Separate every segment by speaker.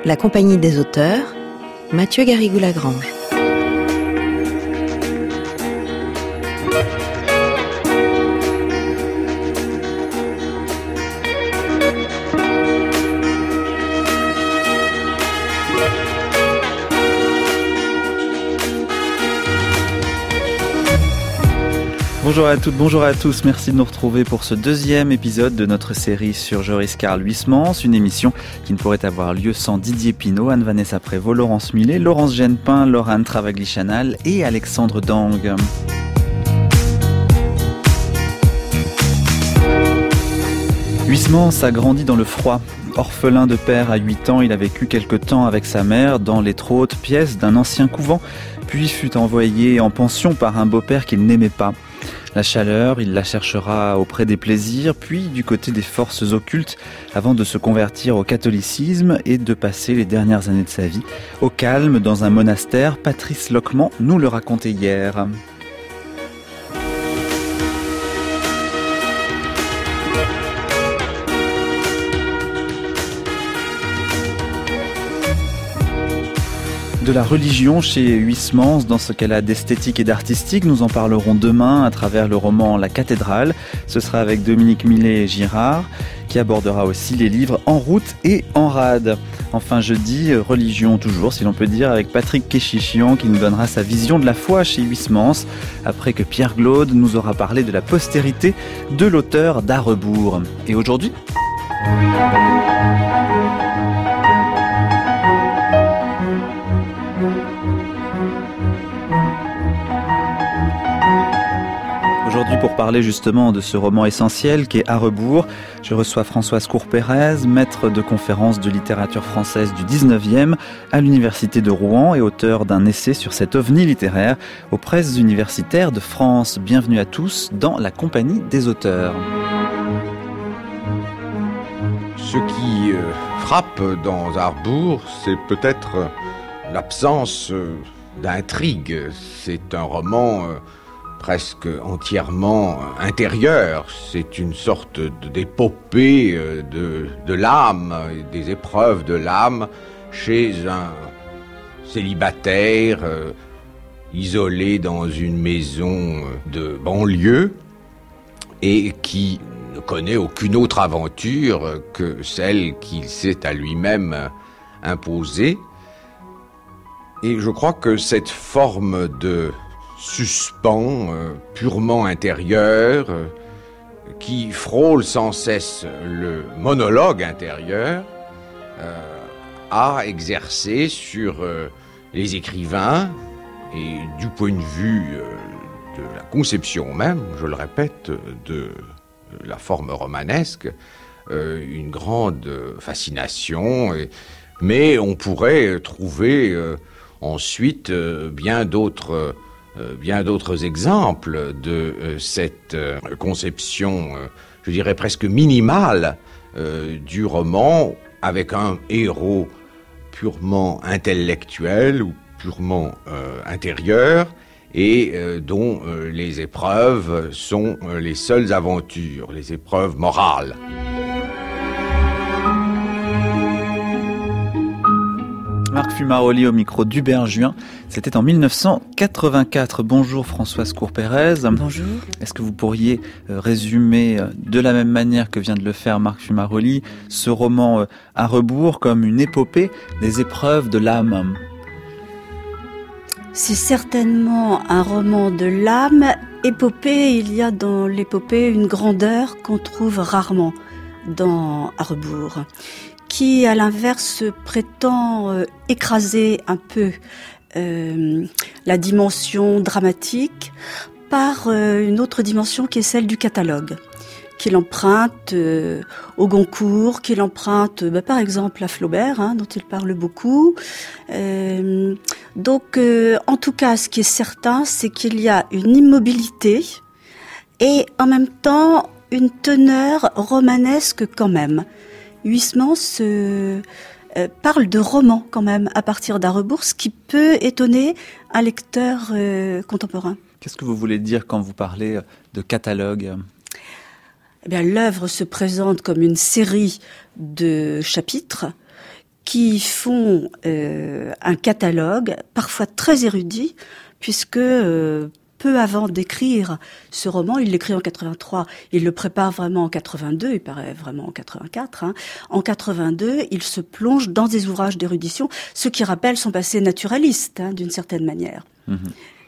Speaker 1: La Compagnie des auteurs, Mathieu Garrigou-Lagrange.
Speaker 2: Bonjour à toutes, bonjour à tous, merci de nous retrouver pour ce deuxième épisode de notre série sur Joris Karl Huysmans, une émission qui ne pourrait avoir lieu sans Didier Pinault, Anne-Vanessa Prévost, Laurence Millet, Laurence Genepin, Laurent Travagli-Chanal et Alexandre Dang. Huysmans a grandi dans le froid. Orphelin de père à 8 ans, il a vécu quelque temps avec sa mère dans l'étroit haute pièce d'un ancien couvent, puis fut envoyé en pension par un beau-père qu'il n'aimait pas. La chaleur, il la cherchera auprès des plaisirs, puis du côté des forces occultes, avant de se convertir au catholicisme et de passer les dernières années de sa vie au calme dans un monastère. Patrice Lockman nous le racontait hier. De la religion chez Huysmans, dans ce qu'elle a d'esthétique et d'artistique, nous en parlerons demain à travers le roman La Cathédrale. Ce sera avec Dominique Millet-Girard, qui abordera aussi les livres En route et En rade. Enfin jeudi, religion toujours, si l'on peut dire, avec Patrick Kéchichian qui nous donnera sa vision de la foi chez Huysmans, après que Pierre Glaude nous aura parlé de la postérité de l'auteur d'À rebours. Et aujourd'hui pour parler justement de ce roman essentiel qui est À rebours, je reçois Françoise Cour-Pérez, maître de conférences de littérature française du 19e à l'Université de Rouen et auteur d'un essai sur cet ovni littéraire aux presses universitaires de France. Bienvenue à tous dans la Compagnie des auteurs.
Speaker 3: Ce qui frappe dans À rebours, c'est peut-être l'absence d'intrigue. C'est un roman presque entièrement intérieur. C'est une sorte d'épopée de l'âme, des épreuves de l'âme chez un célibataire isolé dans une maison de banlieue et qui ne connaît aucune autre aventure que celle qu'il s'est à lui-même imposée. Et je crois que cette forme de suspens purement intérieur qui frôle sans cesse le monologue intérieur a exercé sur les écrivains et du point de vue de la conception même, je le répète, de la forme romanesque, une grande fascination, mais on pourrait trouver ensuite bien d'autres exemples de cette conception, je dirais presque minimale, du roman, avec un héros purement intellectuel ou purement intérieur, et dont les épreuves sont les seules aventures, les épreuves morales.
Speaker 2: Marc Fumaroli au micro d'Hubert Juin, c'était en 1984. Bonjour Françoise Cour-Pérez.
Speaker 4: Bonjour.
Speaker 2: Est-ce que vous pourriez résumer de la même manière que vient de le faire Marc Fumaroli ce roman À rebours comme une épopée des épreuves de l'âme ?
Speaker 4: C'est certainement un roman de l'âme. Épopée, il y a dans l'épopée une grandeur qu'on trouve rarement dans À rebours, qui, à l'inverse, prétend écraser un peu la dimension dramatique par une autre dimension qui est celle du catalogue, qu'il emprunte au Goncourt, qu'il emprunte par exemple à Flaubert, dont il parle beaucoup. Donc, en tout cas, ce qui est certain, c'est qu'il y a une immobilité et en même temps une teneur romanesque quand même. Huysmans parle de roman quand même à partir d'À rebours, ce qui peut étonner un lecteur contemporain.
Speaker 2: Qu'est-ce que vous voulez dire quand vous parlez de catalogue ?
Speaker 4: Eh bien, l'œuvre se présente comme une série de chapitres qui font un catalogue, parfois très érudit, puisque peu avant d'écrire ce roman, il l'écrit en 83, il le prépare vraiment en 82, il paraît vraiment en 84. En 82, il se plonge dans des ouvrages d'érudition, ce qui rappelle son passé naturaliste, d'une certaine manière.
Speaker 2: Mmh.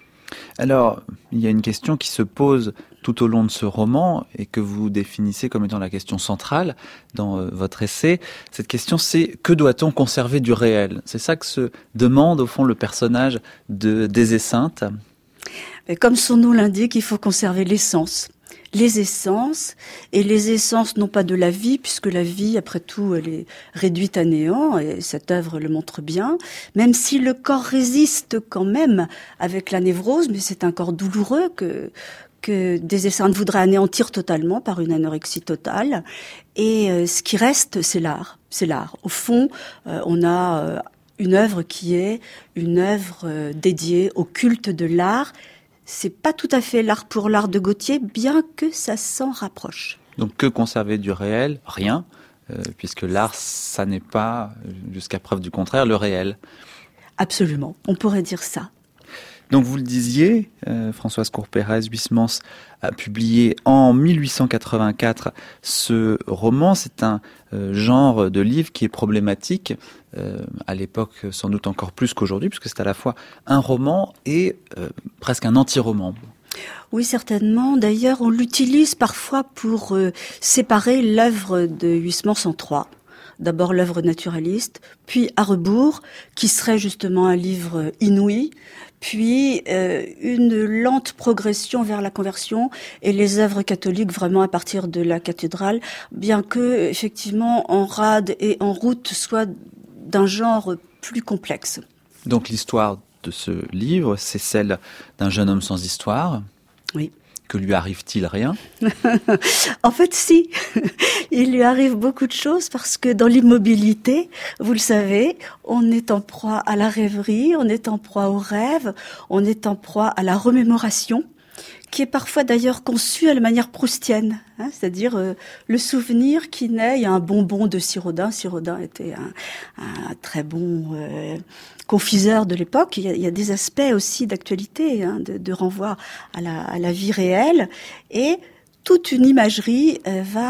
Speaker 2: Alors, il y a une question qui se pose tout au long de ce roman et que vous définissez comme étant la question centrale dans votre essai. Cette question, c'est que doit-on conserver du réel ? C'est ça que se demande au fond le personnage de Désesseintes.
Speaker 4: Et comme son nom l'indique, il faut conserver l'essence. Les essences, et les essences non pas de la vie, puisque la vie, après tout, elle est réduite à néant, et cette œuvre le montre bien, même si le corps résiste quand même avec la névrose, mais c'est un corps douloureux que Désesseintes voudrait anéantir totalement par une anorexie totale, et ce qui reste, c'est l'art. C'est l'art. Au fond, on a une œuvre qui est une œuvre dédiée au culte de l'art. C'est pas tout à fait l'art pour l'art de Gautier, bien que ça s'en rapproche.
Speaker 2: Donc que conserver du réel ? Rien, puisque l'art, ça n'est pas, jusqu'à preuve du contraire, le réel.
Speaker 4: Absolument, on pourrait dire ça.
Speaker 2: Donc vous le disiez, Françoise Cour-Pérez, Huysmans a publié en 1884 ce roman. C'est un genre de livre qui est problématique, à l'époque sans doute encore plus qu'aujourd'hui, puisque c'est à la fois un roman et presque un anti-roman.
Speaker 4: Oui, certainement. D'ailleurs, on l'utilise parfois pour séparer l'œuvre de Huysmans en trois. D'abord l'œuvre naturaliste, puis À rebours, qui serait justement un livre inouï, puis une lente progression vers la conversion et les œuvres catholiques vraiment à partir de la cathédrale, bien que effectivement En rade et En route soient d'un genre plus complexe.
Speaker 2: Donc l'histoire de ce livre, c'est celle d'un jeune homme sans histoire.
Speaker 4: Oui.
Speaker 2: Que lui arrive-t-il rien ?
Speaker 4: En fait, si. Il lui arrive beaucoup de choses parce que dans l'immobilité, vous le savez, on est en proie à la rêverie, on est en proie au rêve, on est en proie à la remémoration, qui est parfois d'ailleurs conçue à la manière proustienne, c'est-à-dire le souvenir qui naît. Il y a un bonbon de Siraudin. Siraudin était un très bon confiseur de l'époque. Il y a des aspects aussi d'actualité, de renvoi à la vie réelle, et toute une imagerie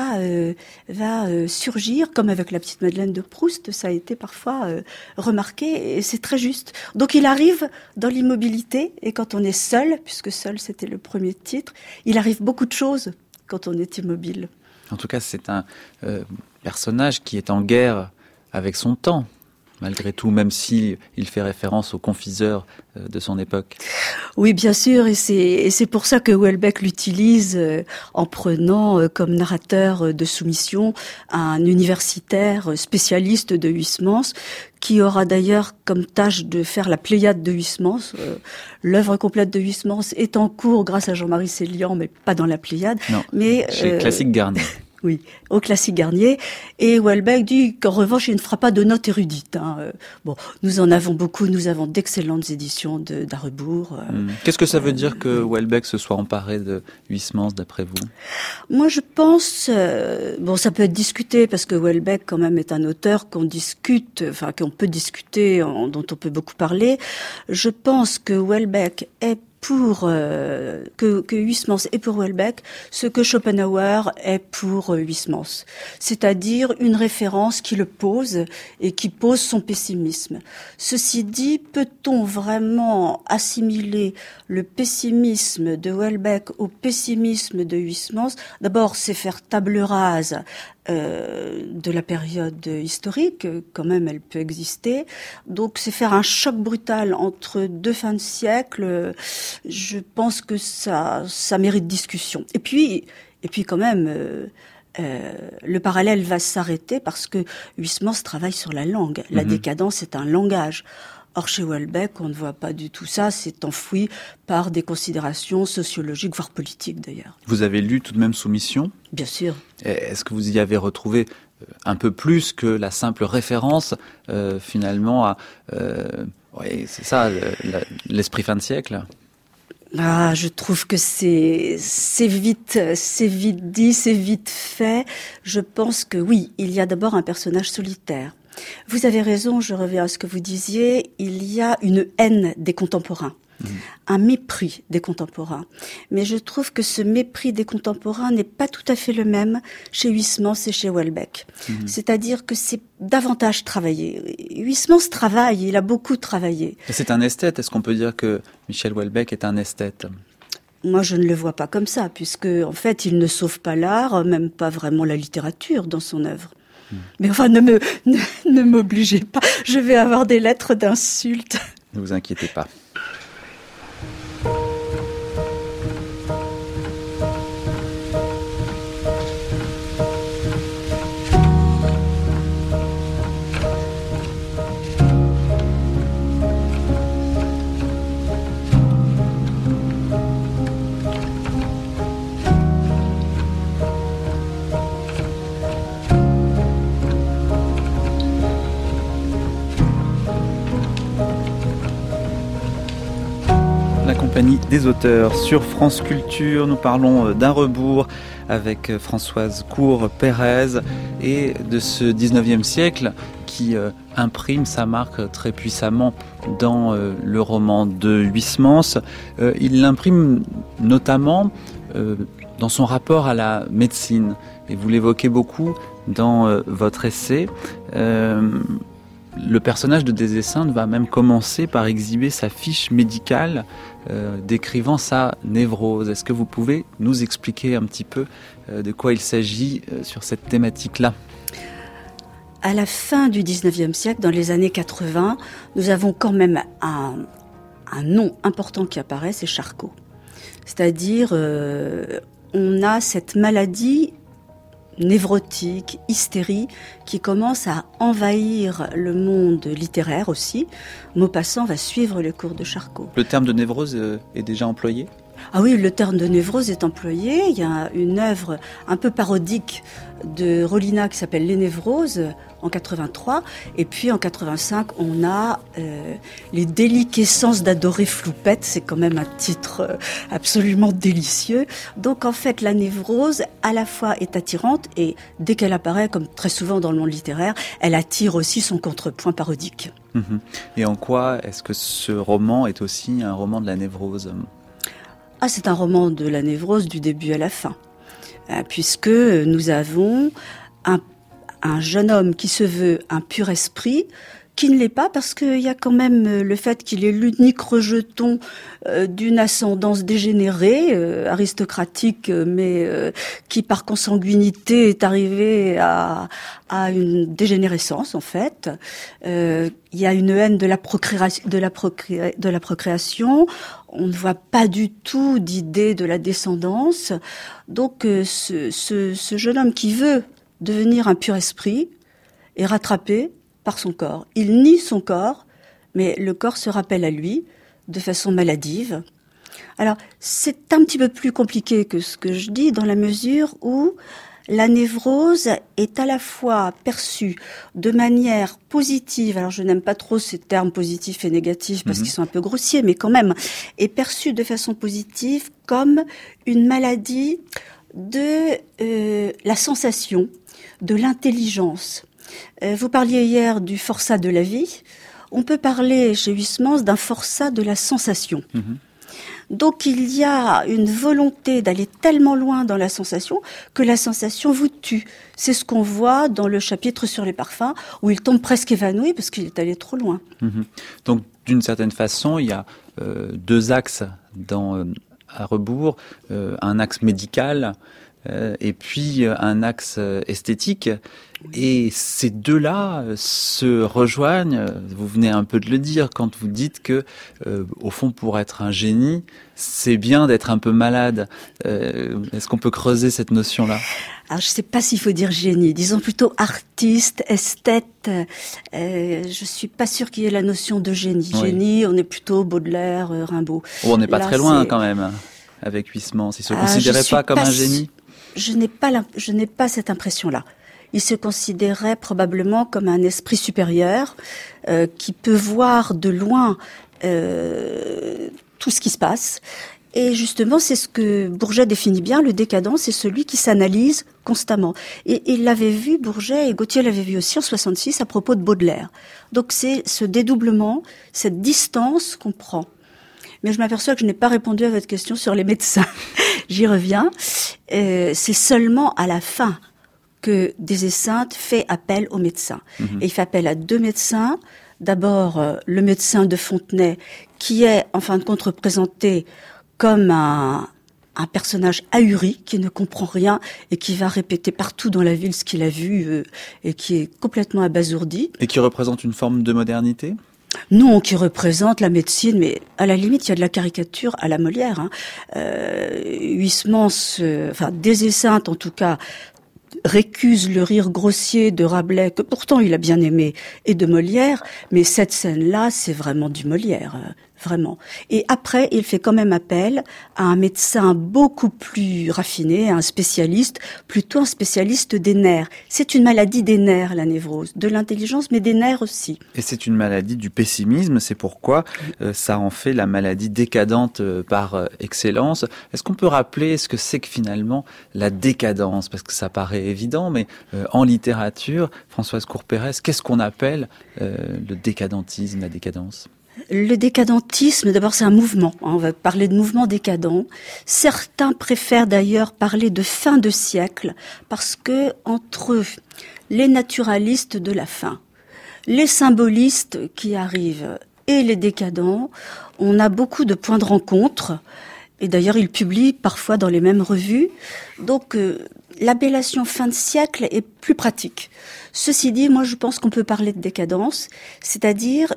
Speaker 4: va surgir, comme avec la petite Madeleine de Proust, ça a été parfois remarqué, et c'est très juste. Donc il arrive dans l'immobilité, et quand on est seul, puisque seul c'était le premier titre, il arrive beaucoup de choses quand on est immobile.
Speaker 2: En tout cas, c'est un personnage qui est en guerre avec son temps, malgré tout, même si il fait référence aux confiseurs de son époque.
Speaker 4: Oui, bien sûr, et c'est pour ça que Houellebecq l'utilise en prenant comme narrateur de soumission un universitaire spécialiste de Huysmans, qui aura d'ailleurs comme tâche de faire la Pléiade de Huysmans. L'œuvre complète de Huysmans est en cours grâce à Jean-Marie Sélian, mais pas dans la Pléiade.
Speaker 2: Non,
Speaker 4: mais
Speaker 2: chez Classique Garnier.
Speaker 4: Oui, au Classique Garnier. Et Houellebecq dit qu'en revanche, il ne fera pas de notes érudites. Bon, nous en avons beaucoup, nous avons d'excellentes éditions d'À rebours.
Speaker 2: Qu'est-ce que ça veut dire que Houellebecq se soit emparé de Huysmans, d'après vous ?
Speaker 4: Moi, je pense... ça peut être discuté, parce que Houellebecq, quand même, est un auteur qu'on peut discuter, dont on peut beaucoup parler. Je pense que Houellebecq est que Huysmans est pour Houellebecq ce que Schopenhauer est pour Huysmans, c'est-à-dire une référence qui le pose et qui pose son pessimisme. Ceci dit, peut-on vraiment assimiler le pessimisme de Houellebecq au pessimisme de Huysmans ? D'abord, c'est faire table rase de la période historique, quand même elle peut exister. Donc c'est faire un choc brutal entre deux fins de siècle. Je pense que ça mérite discussion. Et puis quand même, le parallèle va s'arrêter parce que Huysmans travaille sur la langue. La décadence est un langage. Or, chez Houellebecq, on ne voit pas du tout ça. C'est enfoui par des considérations sociologiques, voire politiques d'ailleurs.
Speaker 2: Vous avez lu tout de même Soumission ? Bien
Speaker 4: sûr.
Speaker 2: Est-ce que vous y avez retrouvé un peu plus que la simple référence, finalement, à... oui, c'est ça, l'esprit fin de siècle ?
Speaker 4: Je trouve que c'est vite dit, c'est vite fait. Je pense que oui, il y a d'abord un personnage solitaire. Vous avez raison, je reviens à ce que vous disiez, il y a une haine des contemporains. Un mépris des contemporains. Mais je trouve que ce mépris des contemporains n'est pas tout à fait le même chez Huysmans et chez Houellebecq. C'est-à-dire que c'est davantage travaillé. Huysmans travaille, il a beaucoup travaillé.
Speaker 2: Et c'est un esthète. Est-ce qu'on peut dire que Michel Houellebecq est un esthète ?
Speaker 4: Moi, je ne le vois pas comme ça, puisque en fait, il ne sauve pas l'art, même pas vraiment la littérature dans son œuvre. Mais enfin, ne m'obligez pas, je vais avoir des lettres d'insultes.
Speaker 2: Ne vous inquiétez pas. Compagnie des auteurs sur France Culture. Nous parlons d'Un rebours avec Françoise Cour-Pérez et de ce 19e siècle qui imprime sa marque très puissamment dans le roman de Huysmans. Il l'imprime notamment dans son rapport à la médecine. Et vous l'évoquez beaucoup dans votre essai. Le personnage de Des Esseintes va même commencer par exhiber sa fiche médicale décrivant sa névrose. Est-ce que vous pouvez nous expliquer un petit peu de quoi il s'agit sur cette thématique-là ?
Speaker 4: À la fin du 19e siècle, dans les années 80, nous avons quand même un nom important qui apparaît, c'est Charcot. C'est-à-dire, on a cette maladie névrotique, hystérie, qui commence à envahir le monde littéraire aussi. Maupassant va suivre le cours de Charcot.
Speaker 2: Le terme de névrose est déjà employé ?
Speaker 4: Ah oui, le terme de névrose est employé. Il y a une œuvre un peu parodique de Rollinat qui s'appelle Les Névroses en 83. Et puis en 85, on a Les déliquescences d'Adorée Floupette. C'est quand même un titre absolument délicieux. Donc en fait, la névrose à la fois est attirante et dès qu'elle apparaît, comme très souvent dans le monde littéraire, elle attire aussi son contrepoint parodique.
Speaker 2: Et en quoi est-ce que ce roman est aussi un roman de la névrose ?
Speaker 4: Ah, c'est un roman de la névrose du début à la fin, puisque nous avons un jeune homme qui se veut un pur esprit, qui ne l'est pas parce qu'il y a quand même le fait qu'il est l'unique rejeton d'une ascendance dégénérée, aristocratique, mais qui par consanguinité est arrivé à une dégénérescence en fait. Il y a une haine de la procréation. On ne voit pas du tout d'idée de la descendance. Donc ce jeune homme qui veut devenir un pur esprit est rattrapé par son corps. Il nie son corps, mais le corps se rappelle à lui de façon maladive. Alors, c'est un petit peu plus compliqué que ce que je dis dans la mesure où la névrose est à la fois perçue de manière positive, alors je n'aime pas trop ces termes positifs et négatifs parce qu'ils sont un peu grossiers, mais quand même, est perçue de façon positive comme une maladie de la sensation, de l'intelligence. Vous parliez hier du forçat de la vie. On peut parler chez Huysmans d'un forçat de la sensation. Donc il y a une volonté d'aller tellement loin dans la sensation que la sensation vous tue. C'est ce qu'on voit dans le chapitre sur les parfums où il tombe presque évanoui parce qu'il est allé trop loin.
Speaker 2: Donc d'une certaine façon, il y a deux axes dans À rebours, un axe médical et puis un axe esthétique. Et ces deux-là se rejoignent, vous venez un peu de le dire, quand vous dites que, au fond, pour être un génie, c'est bien d'être un peu malade. Est-ce qu'on peut creuser cette notion-là ?
Speaker 4: Alors, je ne sais pas s'il faut dire génie, disons plutôt artiste, esthète. Je suis pas sûre qu'il y ait la notion de génie. Oui. Génie, on est plutôt Baudelaire, Rimbaud.
Speaker 2: Oh, on n'est pas très loin quand même, avec Huysmans. Il ne se considérait pas comme un génie ?
Speaker 4: Je n'ai pas cette impression-là. Il se considérait probablement comme un esprit supérieur qui peut voir de loin tout ce qui se passe Et justement, c'est ce que Bourget définit bien, le décadent, c'est celui qui s'analyse constamment. Et il l'avait vu, Bourget, et Gautier l'avait vu aussi en 66 à propos de Baudelaire. Donc c'est ce dédoublement, cette distance qu'on prend. Mais je m'aperçois que je n'ai pas répondu à votre question sur les médecins. J'y reviens. C'est seulement à la fin que Des Esseintes fait appel aux médecins. Et il fait appel à 2 médecins. D'abord, le médecin de Fontenay, qui est, en fin de compte, représenté comme un personnage ahuri, qui ne comprend rien et qui va répéter partout dans la ville ce qu'il a vu et qui est complètement abasourdi.
Speaker 2: Et qui représente une forme de modernité ?
Speaker 4: Non, qui représente la médecine, mais à la limite, il y a de la caricature à la Molière. Huysmans, Des Esseintes en tout cas, récuse le rire grossier de Rabelais, que pourtant il a bien aimé, et de Molière, mais cette scène-là, c'est vraiment du Molière, vraiment. Et après, il fait quand même appel à un médecin beaucoup plus raffiné, un spécialiste, plutôt un spécialiste des nerfs. C'est une maladie des nerfs, la névrose, de l'intelligence, mais des nerfs aussi.
Speaker 2: Et c'est une maladie du pessimisme, c'est pourquoi ça en fait la maladie décadente par excellence. Est-ce qu'on peut rappeler ce que c'est que finalement la décadence ? Parce que ça paraît évident, mais en littérature, Françoise Cour-Pérez, qu'est-ce qu'on appelle le décadentisme, la décadence ?
Speaker 4: Le décadentisme, d'abord, c'est un mouvement. On va parler de mouvement décadent. Certains préfèrent d'ailleurs parler de fin de siècle parce que entre les naturalistes de la fin, les symbolistes qui arrivent et les décadents, on a beaucoup de points de rencontre. Et d'ailleurs, ils publient parfois dans les mêmes revues. Donc, l'appellation fin de siècle est plus pratique. Ceci dit, moi, je pense qu'on peut parler de décadence, c'est-à-dire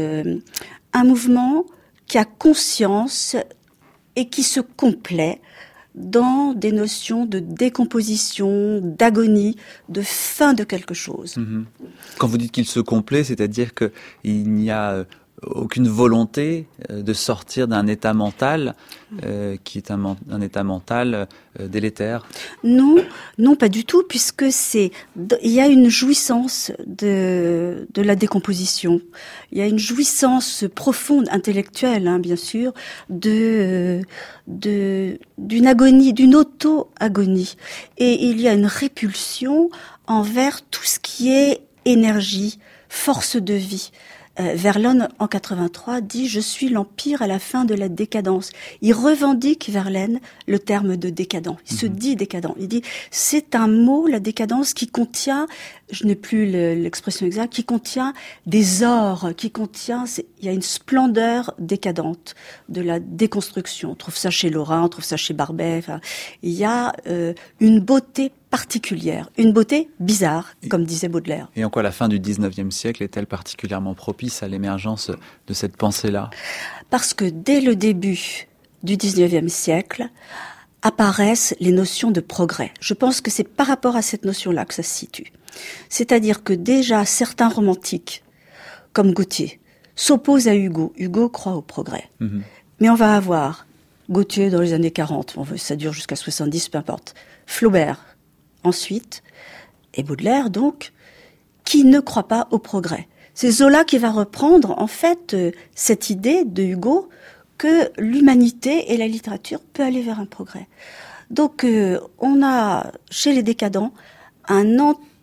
Speaker 4: un mouvement qui a conscience et qui se complaît dans des notions de décomposition, d'agonie, de fin de quelque chose.
Speaker 2: Quand vous dites qu'il se complaît, c'est-à-dire qu'il n'y a aucune volonté de sortir d'un état mental qui est un état mental délétère.
Speaker 4: Non, pas du tout, puisque il y a une jouissance de la décomposition. Il y a une jouissance profonde, intellectuelle, bien sûr, d'une agonie, d'une auto-agonie. Et il y a une répulsion envers tout ce qui est énergie, force de vie. Verlaine, en 83, dit « Je suis l'empire à la fin de la décadence ». Il revendique, Verlaine, le terme de décadent. Il se dit décadent. Il dit « C'est un mot, la décadence, qui contient, je n'ai plus l'expression exacte, qui contient des ors, qui contient, il y a une splendeur décadente de la déconstruction. On trouve ça chez Lorrain, on trouve ça chez Barbet. Il y a une beauté particulière, une beauté bizarre, comme disait Baudelaire.
Speaker 2: Et en quoi la fin du 19e siècle est-elle particulièrement propice à l'émergence de cette pensée-là ?
Speaker 4: Parce que dès le début du 19e siècle, apparaissent les notions de progrès. Je pense que c'est par rapport à cette notion-là que ça se situe. C'est-à-dire que déjà certains romantiques, comme Gautier, s'opposent à Hugo. Hugo croit au progrès. Mais on va avoir Gautier dans les années 40, ça dure jusqu'à 70, peu importe. Flaubert, ensuite, et Baudelaire, donc, qui ne croit pas au progrès. C'est Zola qui va reprendre, en fait, cette idée de Hugo que l'humanité et la littérature peut aller vers un progrès. Donc, on a, chez les décadents, un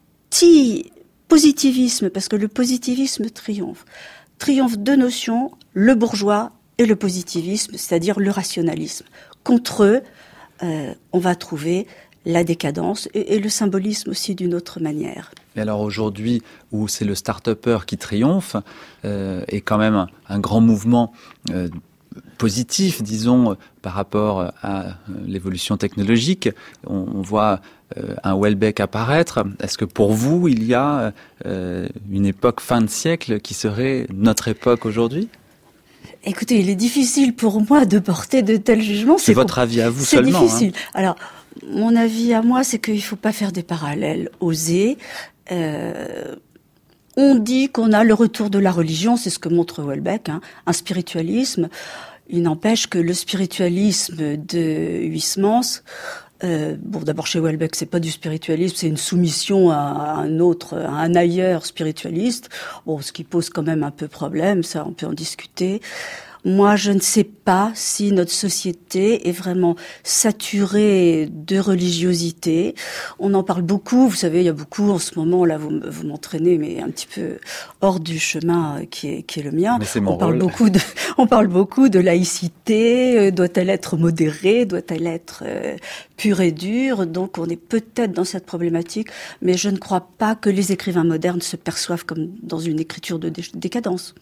Speaker 4: anti-positivisme, parce que le positivisme triomphe. Triomphe deux notions, le bourgeois et le positivisme, c'est-à-dire le rationalisme. Contre eux, on va trouver la décadence et le symbolisme aussi d'une autre manière.
Speaker 2: Et alors aujourd'hui, où c'est le start-upper qui triomphe, et quand même un grand mouvement positif, disons, par rapport à l'évolution technologique, on voit un Houellebecq apparaître. Est-ce que pour vous, il y a une époque fin de siècle qui serait notre époque aujourd'hui ?
Speaker 4: Écoutez, il est difficile pour moi de porter de tels jugements.
Speaker 2: C'est votre avis à vous seulement.
Speaker 4: C'est difficile. Alors, mon avis à moi, c'est qu'il ne faut pas faire des parallèles osés. On dit qu'on a le retour de la religion, c'est ce que montre Houellebecq, un spiritualisme. Il n'empêche que le spiritualisme de Huysmans, d'abord chez Houellebecq, c'est pas du spiritualisme, c'est une soumission à un ailleurs spiritualiste. Ce qui pose quand même un peu problème, ça, on peut en discuter. Moi, je ne sais pas si notre société est vraiment saturée de religiosité. On en parle beaucoup. Vous savez, il y a beaucoup en ce moment. Là, vous m'entraînez, mais un petit peu hors du chemin qui est le mien.
Speaker 2: Mais c'est mon
Speaker 4: on parle
Speaker 2: rôle.
Speaker 4: on parle beaucoup de laïcité. Doit-elle être modérée? Doit-elle être pure et dure? Donc, on est peut-être dans cette problématique, mais je ne crois pas que les écrivains modernes se perçoivent comme dans une écriture de décadence.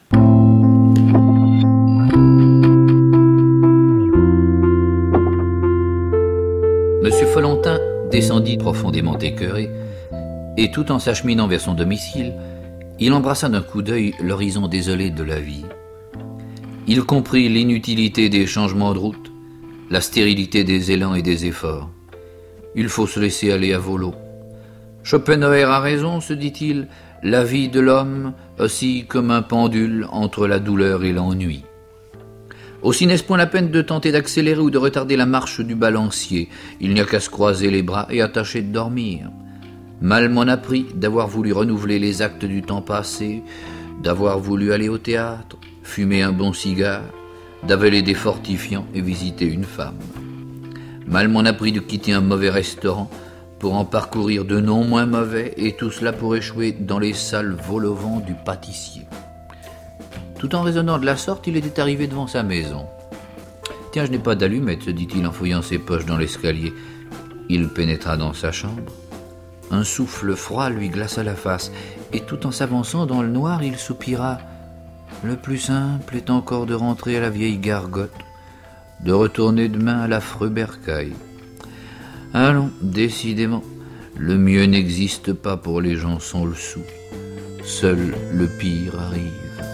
Speaker 5: Monsieur Follentin descendit profondément écœuré, et tout en s'acheminant vers son domicile, il embrassa d'un coup d'œil l'horizon désolé de la vie. Il comprit l'inutilité des changements de route, la stérilité des élans et des efforts. Il faut se laisser aller à volo. Schopenhauer a raison, se dit-il, la vie de l'homme oscille comme un pendule entre la douleur et l'ennui. Aussi n'est-ce point la peine de tenter d'accélérer ou de retarder la marche du balancier. Il n'y a qu'à se croiser les bras et à tâcher de dormir. Mal m'en a pris d'avoir voulu renouveler les actes du temps passé, d'avoir voulu aller au théâtre, fumer un bon cigare, d'avaler des fortifiants et visiter une femme. Mal m'en a pris de quitter un mauvais restaurant pour en parcourir de non moins mauvais, et tout cela pour échouer dans les salles vol-au-vent du pâtissier. Tout en raisonnant de la sorte, il était arrivé devant sa maison. « Tiens, je n'ai pas d'allumette, se dit-il en fouillant ses poches dans l'escalier. Il pénétra dans sa chambre. Un souffle froid lui glaça la face, et tout en s'avançant dans le noir, il soupira. Le plus simple est encore de rentrer à la vieille gargote, de retourner demain à l'affreux bercail. Allons, décidément, le mieux n'existe pas pour les gens sans le sou. Seul le pire arrive. »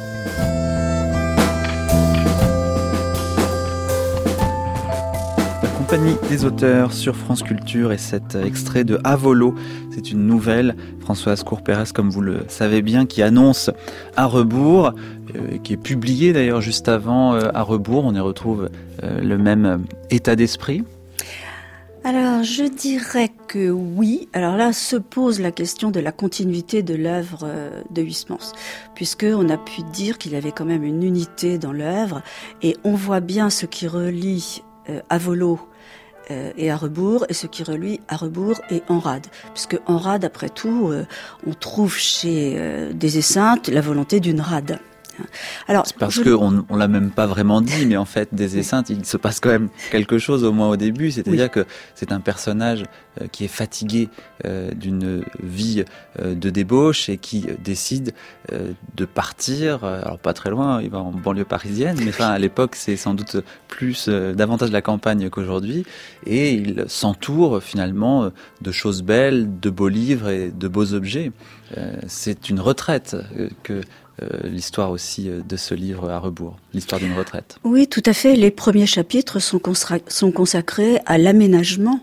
Speaker 2: Compagnie des auteurs sur France Culture et cet extrait de À Volo. C'est une nouvelle, Françoise Cour-Pérez, comme vous le savez bien, qui annonce À Rebours, qui est publiée d'ailleurs juste avant À Rebours. On y retrouve le même état d'esprit.
Speaker 4: Alors, je dirais que oui. Alors là, se pose la question de la continuité de l'œuvre de Huysmans, puisqu'on a pu dire qu'il y avait quand même une unité dans l'œuvre, et on voit bien ce qui relie À Volo et À Rebours, et ce qui relie À Rebours et En Rade. Puisque En Rade, après tout, on trouve chez Des Esseintes la volonté d'une rade. Alors,
Speaker 2: c'est parce qu'on l'a même pas vraiment dit, mais en fait, Des Esseintes, il se passe quand même quelque chose au moins au début, c'est-à-dire que c'est un personnage qui est fatigué d'une vie de débauche et qui décide de partir, alors pas très loin, il va en banlieue parisienne, mais enfin à l'époque c'est sans doute plus davantage la campagne qu'aujourd'hui, et il s'entoure finalement de choses belles, de beaux livres et de beaux objets. C'est une retraite que l'histoire aussi de ce livre À Rebours, l'histoire d'une retraite.
Speaker 4: Oui, tout à fait. Les premiers chapitres sont consacrés à l'aménagement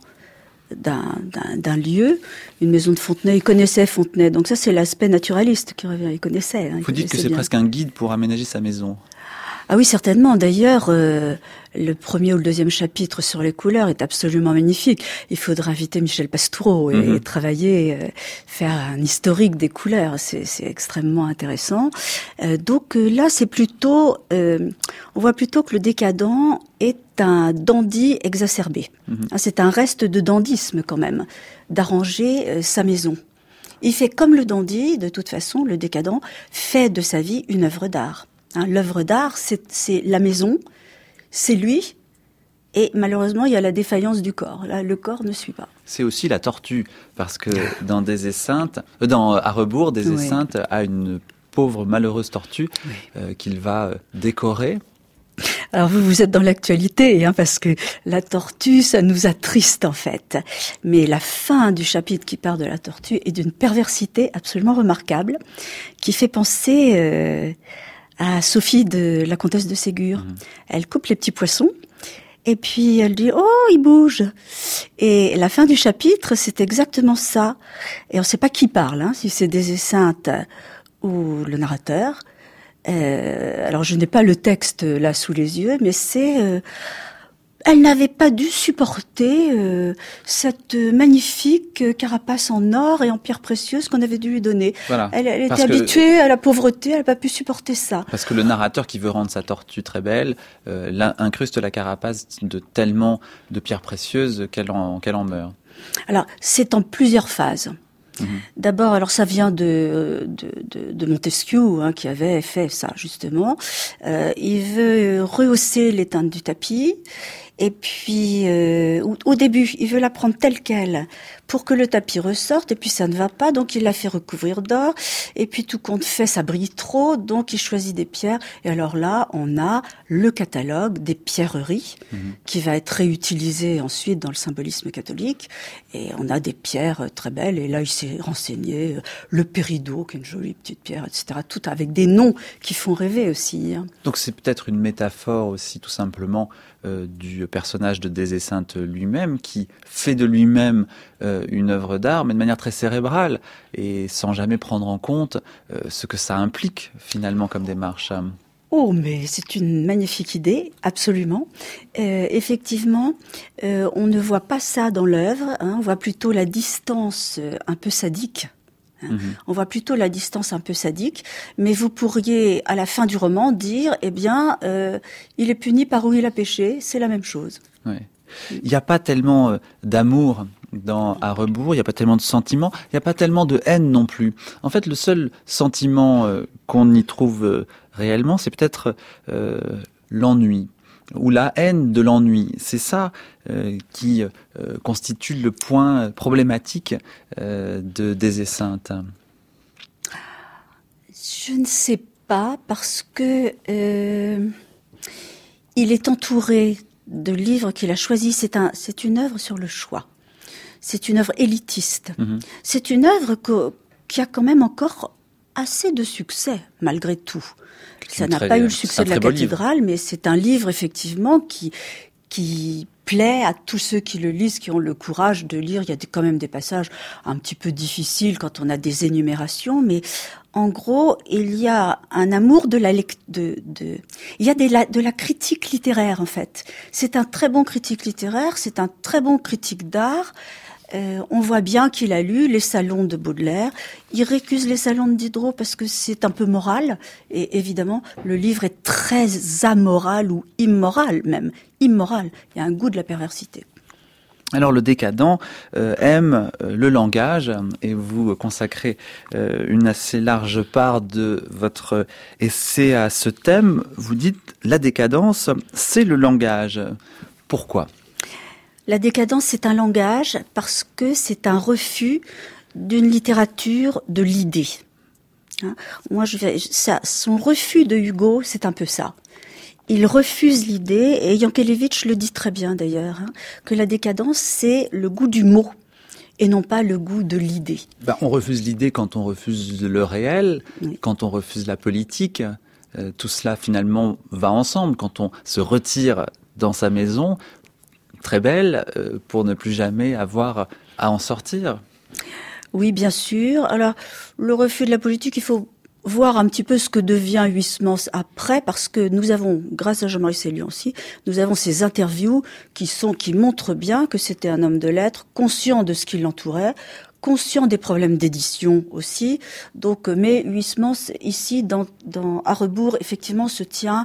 Speaker 4: d'un lieu, une maison de Fontenay. Il connaissait Fontenay, donc ça c'est l'aspect naturaliste qui revient. Il connaissait.
Speaker 2: Vous dites que c'est presque un guide pour aménager sa maison.
Speaker 4: Ah oui, certainement. D'ailleurs, le premier ou le deuxième chapitre sur les couleurs est absolument magnifique. Il faudra inviter Michel Pastoureau et travailler, faire un historique des couleurs. C'est extrêmement intéressant. Donc là, c'est plutôt, on voit plutôt que le décadent est un dandy exacerbé. C'est un reste de dandysme quand même, d'arranger sa maison. Il fait comme le dandy, de toute façon, le décadent fait de sa vie une œuvre d'art. L'œuvre d'art, c'est la maison, c'est lui, et malheureusement, il y a la défaillance du corps. Là, le corps ne suit pas.
Speaker 2: C'est aussi la tortue, parce que dans Des Esseintes, À Rebours, Des Esseintes a une pauvre malheureuse tortue qu'il va décorer.
Speaker 4: Alors vous êtes dans l'actualité, parce que la tortue, ça nous attriste en fait. Mais la fin du chapitre qui parle de la tortue est d'une perversité absolument remarquable, qui fait penser à Sophie de la comtesse de Ségur. Elle coupe les petits poissons, et puis elle dit « Oh, il bouge !» Et la fin du chapitre, c'est exactement ça. Et on ne sait pas qui parle, si c'est Des Esseintes ou le narrateur. Alors je n'ai pas le texte là sous les yeux, mais c'est Elle n'avait pas dû supporter cette magnifique carapace en or et en pierres précieuses qu'on avait dû lui donner.
Speaker 2: Voilà.
Speaker 4: Elle était habituée à la pauvreté, elle n'a pas pu supporter ça.
Speaker 2: Parce que le narrateur qui veut rendre sa tortue très belle incruste la carapace de tellement de pierres précieuses qu'elle en meurt.
Speaker 4: Alors, c'est en plusieurs phases. D'abord, alors ça vient de Montesquieu, hein, qui avait fait ça justement. Il veut rehausser les teintes du tapis, et puis au début, il veut la prendre telle quelle pour que le tapis ressorte, et puis ça ne va pas, donc il la fait recouvrir d'or, et puis tout compte fait, ça brille trop, donc il choisit des pierres, et alors là, on a le catalogue des pierreries, qui va être réutilisé ensuite dans le symbolisme catholique, et on a des pierres très belles, et là il s'est renseigné, le péridot, qui est une jolie petite pierre, etc., tout avec des noms qui font rêver aussi. Hein.
Speaker 2: Donc c'est peut-être une métaphore aussi, tout simplement, du personnage de Des-Esseintes lui-même, qui fait de lui-même une œuvre d'art, mais de manière très cérébrale, et sans jamais prendre en compte ce que ça implique, finalement, comme démarche.
Speaker 4: Oh, mais c'est une magnifique idée, absolument. Effectivement, on ne voit pas ça dans l'œuvre, hein, on voit plutôt la distance un peu sadique. On voit plutôt la distance un peu sadique, mais vous pourriez, à la fin du roman, dire, eh bien, il est puni par où il a péché, c'est la même chose.
Speaker 2: Ouais. Il n'y a pas tellement d'amour à rebours, il n'y a pas tellement de sentiments, il n'y a pas tellement de haine non plus. En fait, le seul sentiment qu'on y trouve réellement, c'est peut-être l'ennui, ou la haine de l'ennui. C'est ça qui constitue le point problématique de Des-Esseintes.
Speaker 4: Je ne sais pas, parce que il est entouré de livres qu'il a choisis. C'est une œuvre sur le choix. C'est une œuvre élitiste. C'est une œuvre qui a quand même encore assez de succès, malgré tout. Ça n'a pas eu le succès de la cathédrale, mais c'est un livre, effectivement, qui plaît à tous ceux qui le lisent, qui ont le courage de lire. Il y a quand même des passages un petit peu difficiles quand on a des énumérations, mais en gros, il y a un amour de la critique littéraire, en fait. C'est un très bon critique littéraire, c'est un très bon critique d'art. On voit bien qu'il a lu les salons de Baudelaire. Il récuse les salons de Diderot parce que c'est un peu moral. Et évidemment, le livre est très amoral ou immoral même. Immoral. Il y a un goût de la perversité.
Speaker 2: Alors le décadent aime le langage, et vous consacrez une assez large part de votre essai à ce thème. Vous dites la décadence, c'est le langage. Pourquoi ?
Speaker 4: La décadence, c'est un langage parce que c'est un refus d'une littérature de l'idée. Hein, son refus de Hugo, c'est un peu ça. Il refuse l'idée, et Yankelevitch le dit très bien d'ailleurs, hein, que la décadence, c'est le goût du mot et non pas le goût de l'idée.
Speaker 2: On refuse l'idée quand on refuse le réel, oui. Quand on refuse la politique. Tout cela finalement va ensemble. Quand on se retire dans sa maison, très belle, pour ne plus jamais avoir à en sortir.
Speaker 4: Oui, bien sûr. Alors, le refus de la politique, il faut voir un petit peu ce que devient Huysmans après, parce que nous avons, grâce à Jean-Marie Sellion aussi, nous avons ces interviews qui montrent bien que c'était un homme de lettres, conscient de ce qui l'entourait, conscient des problèmes d'édition aussi. Donc, mais Huysmans, ici, à rebours, effectivement, se tient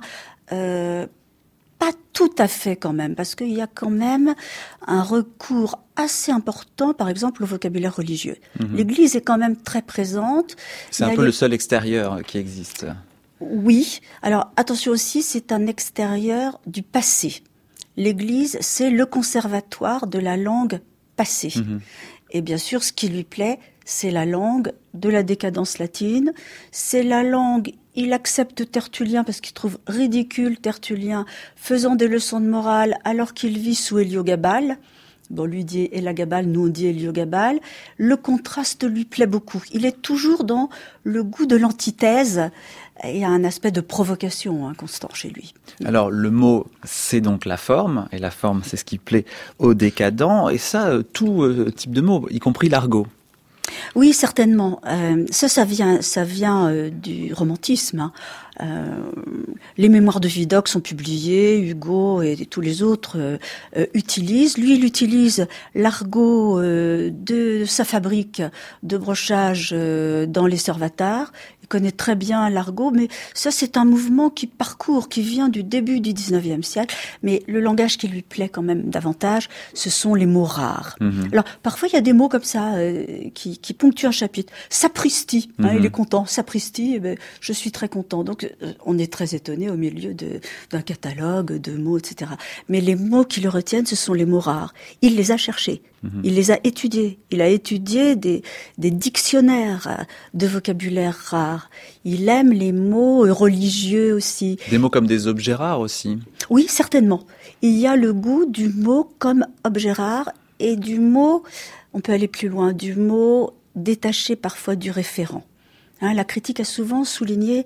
Speaker 4: pas tout à fait quand même, parce qu'il y a quand même un recours assez important, par exemple, au vocabulaire religieux. L'Église est quand même très présente.
Speaker 2: C'est un peu le seul extérieur qui existe.
Speaker 4: Oui. Alors, attention aussi, c'est un extérieur du passé. L'Église, c'est le conservatoire de la langue passée. Et bien sûr, ce qui lui plaît, c'est la langue de la décadence latine. C'est la langue, il accepte Tertullien parce qu'il trouve ridicule Tertullien faisant des leçons de morale alors qu'il vit sous Héliogabale. Bon, lui dit Élagabale, nous on dit Héliogabale. Le contraste lui plaît beaucoup. Il est toujours dans le goût de l'antithèse. Il y a un aspect de provocation constant chez lui.
Speaker 2: Alors, le mot, c'est donc la forme. Et la forme, c'est ce qui plaît aux décadents. Et ça, tout type de mots, y compris l'argot.
Speaker 4: Oui, certainement. Ça vient du romantisme. Hein. Les mémoires de Vidocq sont publiées, Hugo et tous les autres utilisent. Lui, il utilise l'argot de sa fabrique de brochage dans les Servatars. Il connaît très bien l'argot, mais ça, c'est un mouvement qui vient du début du 19e siècle. Mais le langage qui lui plaît quand même davantage, ce sont les mots rares. Alors, parfois, il y a des mots comme ça qui ponctuent un chapitre. Sapristi, il est content. Sapristi, je suis très content. Donc, on est très étonné au milieu d'un catalogue de mots, etc. Mais les mots qui le retiennent, ce sont les mots rares. Il les a cherchés. Il les a étudiés. Il a étudié des dictionnaires de vocabulaire rare. Il aime les mots religieux aussi.
Speaker 2: Des mots comme des objets rares aussi.
Speaker 4: Oui, certainement. Il y a le goût du mot comme objet rare et du mot, on peut aller plus loin, du mot détaché parfois du référent. La critique a souvent souligné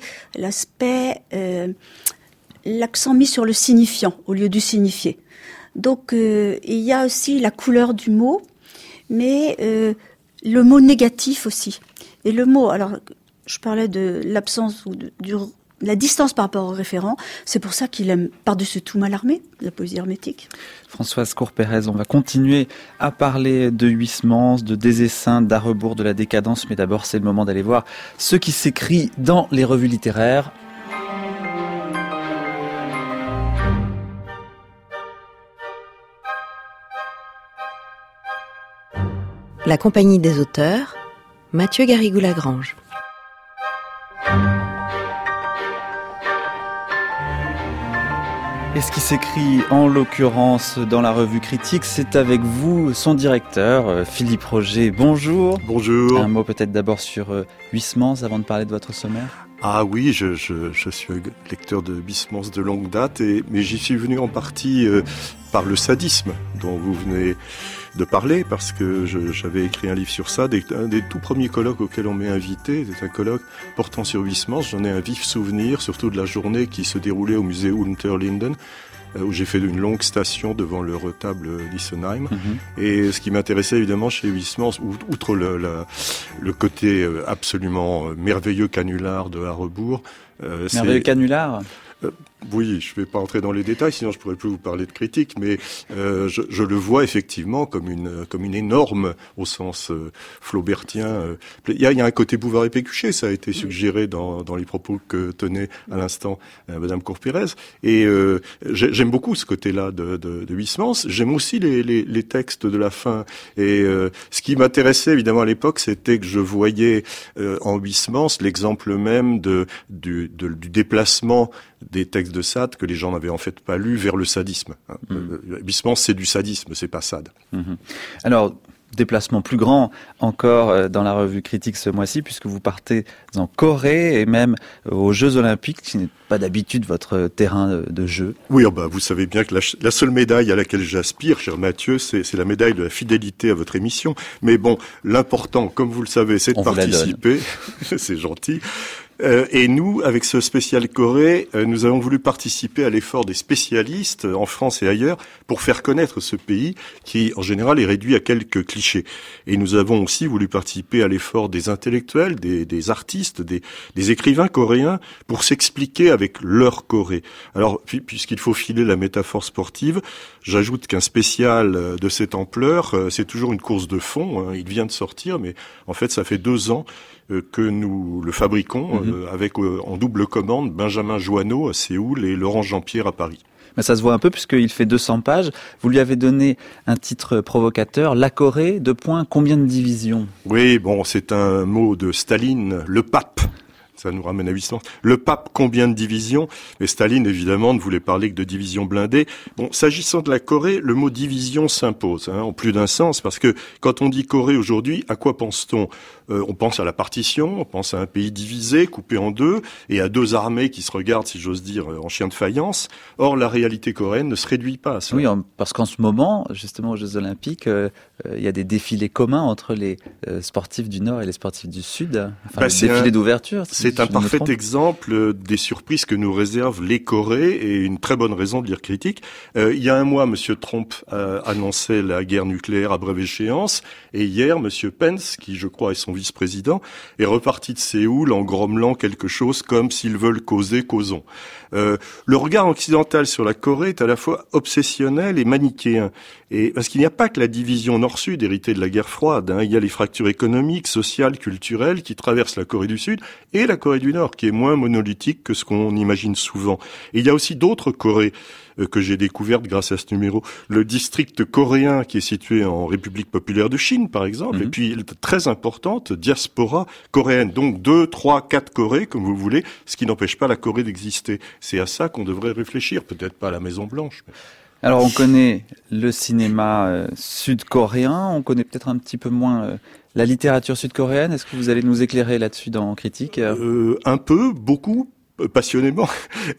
Speaker 4: l'accent mis sur le signifiant au lieu du signifié. Donc, il y a aussi la couleur du mot, mais le mot négatif aussi. Et le mot, alors, je parlais de l'absence ou de la distance par rapport au référent. C'est pour ça qu'il aime par-dessus tout Mallarmé, la poésie hermétique.
Speaker 2: Françoise Cour-Pérez, on va continuer à parler de Huysmans, de Des Essaims, d'Arrebourg, de la décadence. Mais d'abord, c'est le moment d'aller voir ce qui s'écrit dans les revues littéraires.
Speaker 1: La compagnie des auteurs, Mathieu Garrigou-Lagrange.
Speaker 2: Et ce qui s'écrit en l'occurrence dans la revue Critique, c'est avec vous, son directeur, Philippe Roger. Bonjour.
Speaker 6: Bonjour.
Speaker 2: Un mot peut-être d'abord sur Huysmans avant de parler de votre sommaire.
Speaker 6: Ah oui, je suis lecteur de Huysmans de longue date, mais j'y suis venu en partie par le sadisme dont vous venez de parler, parce que j'avais écrit un livre sur ça, un des tout premiers colloques auxquels on m'est invité, c'est un colloque portant sur Huysmans. J'en ai un vif souvenir, surtout de la journée qui se déroulait au musée Unterlinden, où j'ai fait une longue station devant le retable d'Issenheim. Et ce qui m'intéressait évidemment chez Huysmans, outre le côté absolument merveilleux canular de Arrebourg,
Speaker 2: merveilleux canular.
Speaker 6: Oui, je ne vais pas entrer dans les détails, sinon je pourrais plus vous parler de critique, mais je le vois effectivement comme une énorme, au sens flaubertien. Il y a un côté Bouvard et Pécuchet, ça a été suggéré dans les propos que tenait à l'instant Madame Cour-Pérez. Et j'aime beaucoup ce côté-là de Huysmans. J'aime aussi les textes de la fin. Et ce qui m'intéressait évidemment à l'époque, c'était que je voyais en Huysmans l'exemple même du déplacement des textes de Sade que les gens n'avaient en fait pas lus vers le sadisme. Huysmans, c'est du sadisme, c'est pas Sade.
Speaker 2: Alors, déplacement plus grand encore dans la revue Critique ce mois-ci, puisque vous partez en Corée et même aux Jeux Olympiques, qui n'est pas d'habitude votre terrain de jeu.
Speaker 6: Oui, vous savez bien que la seule médaille à laquelle j'aspire, cher Mathieu, c'est la médaille de la fidélité à votre émission. Mais bon, l'important, comme vous le savez, c'est de participer. C'est gentil. Et nous, avec ce spécial Corée, nous avons voulu participer à l'effort des spécialistes en France et ailleurs pour faire connaître ce pays qui, en général, est réduit à quelques clichés. Et nous avons aussi voulu participer à l'effort des intellectuels, des artistes, des écrivains coréens pour s'expliquer avec leur Corée. Alors, puisqu'il faut filer la métaphore sportive, j'ajoute qu'un spécial de cette ampleur, c'est toujours une course de fond. Il vient de sortir, mais en fait, ça fait 2 ans que nous le fabriquons avec en double commande Benjamin Joanneau à Séoul et Laurent Jean-Pierre à Paris.
Speaker 2: Mais ça se voit un peu puisqu'il fait 200 pages. Vous lui avez donné un titre provocateur, La Corée, : combien de divisions ?
Speaker 6: Oui, c'est un mot de Staline, le pape. Ça nous ramène à Huysmans. Le pape, combien de divisions ? Mais Staline, évidemment, ne voulait parler que de divisions blindées. S'agissant de la Corée, le mot division s'impose, en plus d'un sens, parce que quand on dit Corée aujourd'hui, à quoi pense-t-on ? On pense à la partition, on pense à un pays divisé, coupé en deux, et à 2 armées qui se regardent, si j'ose dire, en chien de faïence. Or, la réalité coréenne ne se réduit pas à ça.
Speaker 2: Oui, parce qu'en ce moment, justement, aux Jeux Olympiques, il y a des défilés communs entre les sportifs du Nord et les sportifs du Sud. Enfin, des défilés d'ouverture.
Speaker 6: C'est un parfait exemple des surprises que nous réservent les Corées et une très bonne raison de lire Critique. Il y a un mois, Monsieur Trump annonçait la guerre nucléaire à brève échéance, et hier, Monsieur Pence, qui je crois est son vice-président, est reparti de Séoul en grommelant quelque chose comme « s'ils veulent causer, causons ». Le regard occidental sur la Corée est à la fois obsessionnel et manichéen. Et parce qu'il n'y a pas que la division nord-sud héritée de la guerre froide, il y a les fractures économiques, sociales, culturelles qui traversent la Corée du Sud et la Corée du Nord, qui est moins monolithique que ce qu'on imagine souvent. Et il y a aussi d'autres Corées que j'ai découvertes grâce à ce numéro. Le district coréen qui est situé en République populaire de Chine, par exemple, et puis très importante diaspora coréenne. Donc 2, 3, 4 Corées, comme vous voulez, ce qui n'empêche pas la Corée d'exister. C'est à ça qu'on devrait réfléchir, peut-être pas à la Maison Blanche. Mais...
Speaker 2: Alors on connaît le cinéma sud-coréen, on connaît peut-être un petit peu moins la littérature sud-coréenne. Est-ce que vous allez nous éclairer là-dessus dans Critique ?
Speaker 6: Un peu, beaucoup. Passionnément.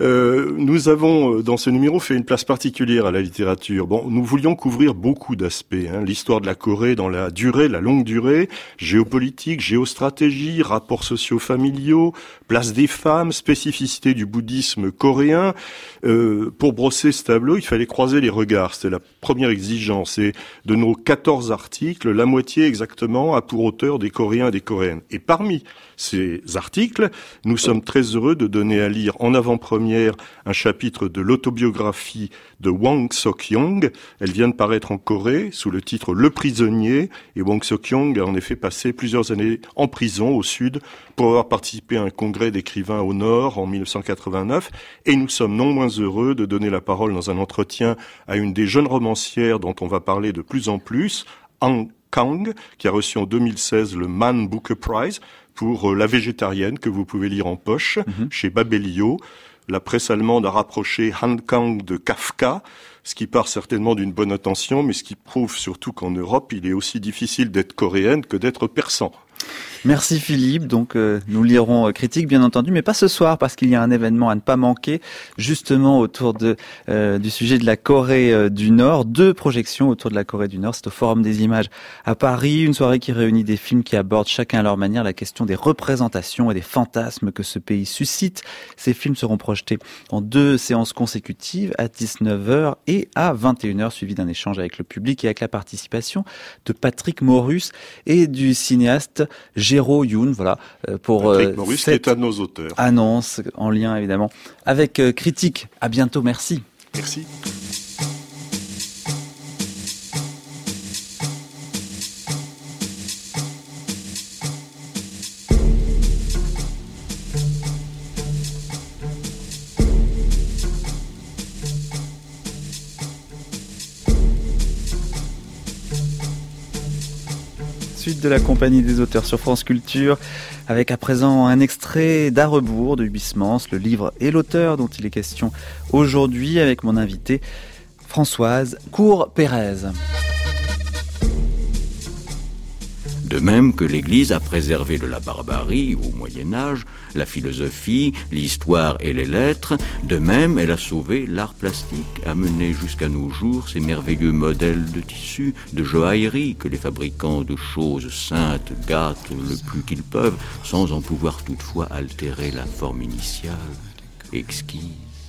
Speaker 6: Nous avons, dans ce numéro, fait une place particulière à la littérature. Bon, nous voulions couvrir beaucoup d'aspects. L'histoire de la Corée dans la durée, la longue durée, géopolitique, géostratégie, rapports sociaux-familiaux, place des femmes, spécificité du bouddhisme coréen. Pour brosser ce tableau, il fallait croiser les regards. C'était la première exigence. Et de nos 14 articles, la moitié exactement a pour auteur des Coréens et des Coréennes. Et parmi ces articles, nous sommes très heureux de donner à lire en avant-première un chapitre de l'autobiographie de Wang Sok-yong. Elle vient de paraître en Corée sous le titre Le prisonnier, et Wang Sok-yong a en effet passé plusieurs années en prison au sud pour avoir participé à un congrès d'écrivains au nord en 1989, et nous sommes non moins heureux de donner la parole dans un entretien à une des jeunes romancières dont on va parler de plus en plus, Han Kang, qui a reçu en 2016 le Man Booker Prize pour La végétarienne, que vous pouvez lire en poche, chez Babelio. La presse allemande a rapproché Han Kang de Kafka, ce qui part certainement d'une bonne intention, mais ce qui prouve surtout qu'en Europe, il est aussi difficile d'être coréenne que d'être persan.
Speaker 2: Merci Philippe, donc nous lirons Critique bien entendu, mais pas ce soir parce qu'il y a un événement à ne pas manquer, justement autour du sujet de la Corée du Nord. 2 projections autour de la Corée du Nord, c'est au Forum des Images à Paris, une soirée qui réunit des films qui abordent chacun à leur manière la question des représentations et des fantasmes que ce pays suscite. Ces films seront projetés en 2 séances consécutives à 19h et à 21h, suivis d'un échange avec le public et avec la participation de Patrick Morus et du cinéaste Jero Yoon, voilà, pour
Speaker 6: Patrick Morus, qui est un de nos auteurs.
Speaker 2: Annonce en lien évidemment avec Critique. À bientôt, merci.
Speaker 6: Merci.
Speaker 2: De la Compagnie des auteurs sur France Culture, avec à présent un extrait d'À rebours de Huysmans, le livre et l'auteur dont il est question aujourd'hui, avec mon invitée Françoise Cour-Pérez.
Speaker 7: De même que l'Église a préservé de la barbarie au Moyen-Âge la philosophie, l'histoire et les lettres, de même elle a sauvé l'art plastique, amené jusqu'à nos jours ces merveilleux modèles de tissus, de joaillerie que les fabricants de choses saintes gâtent le plus qu'ils peuvent, sans en pouvoir toutefois altérer la forme initiale, exquise.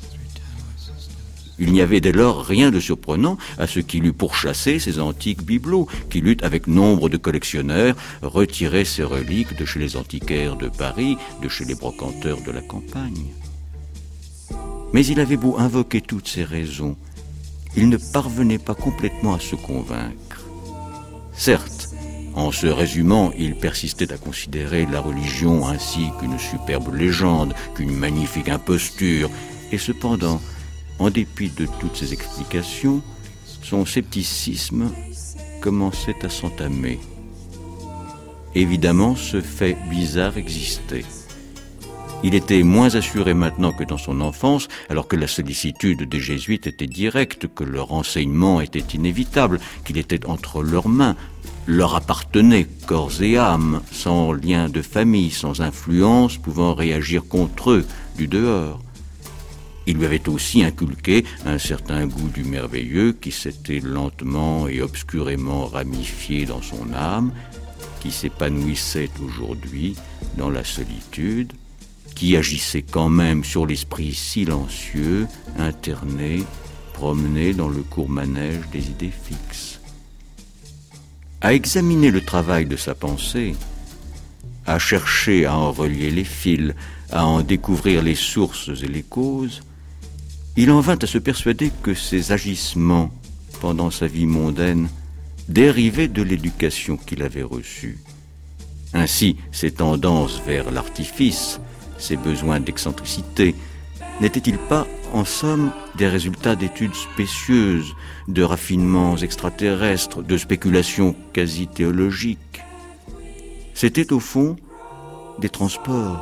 Speaker 7: Il n'y avait dès lors rien de surprenant à ce qu'il eût pourchassé ces antiques bibelots, qu'il eût, avec nombre de collectionneurs, retiré ces reliques de chez les antiquaires de Paris, de chez les brocanteurs de la campagne. Mais il avait beau invoquer toutes ces raisons, il ne parvenait pas complètement à se convaincre. Certes, en se résumant, il persistait à considérer la religion ainsi qu'une superbe légende, qu'une magnifique imposture, et cependant, en dépit de toutes ces explications, son scepticisme commençait à s'entamer. Évidemment, ce fait bizarre existait. Il était moins assuré maintenant que dans son enfance, alors que la sollicitude des jésuites était directe, que leur enseignement était inévitable, qu'il était entre leurs mains, leur appartenait corps et âme, sans lien de famille, sans influence pouvant réagir contre eux du dehors. Il lui avait aussi inculqué un certain goût du merveilleux qui s'était lentement et obscurément ramifié dans son âme, qui s'épanouissait aujourd'hui dans la solitude qui agissait quand même sur l'esprit silencieux, interné, promené dans le court manège des idées fixes. À examiner le travail de sa pensée, à chercher à en relier les fils, à en découvrir les sources et les causes, il en vint à se persuader que ses agissements pendant sa vie mondaine dérivaient de l'éducation qu'il avait reçue. Ainsi, ses tendances vers l'artifice, ses besoins d'excentricité, n'étaient-ils pas, en somme, des résultats d'études spécieuses, de raffinements extraterrestres, de spéculations quasi théologiques? C'était au fond des transports.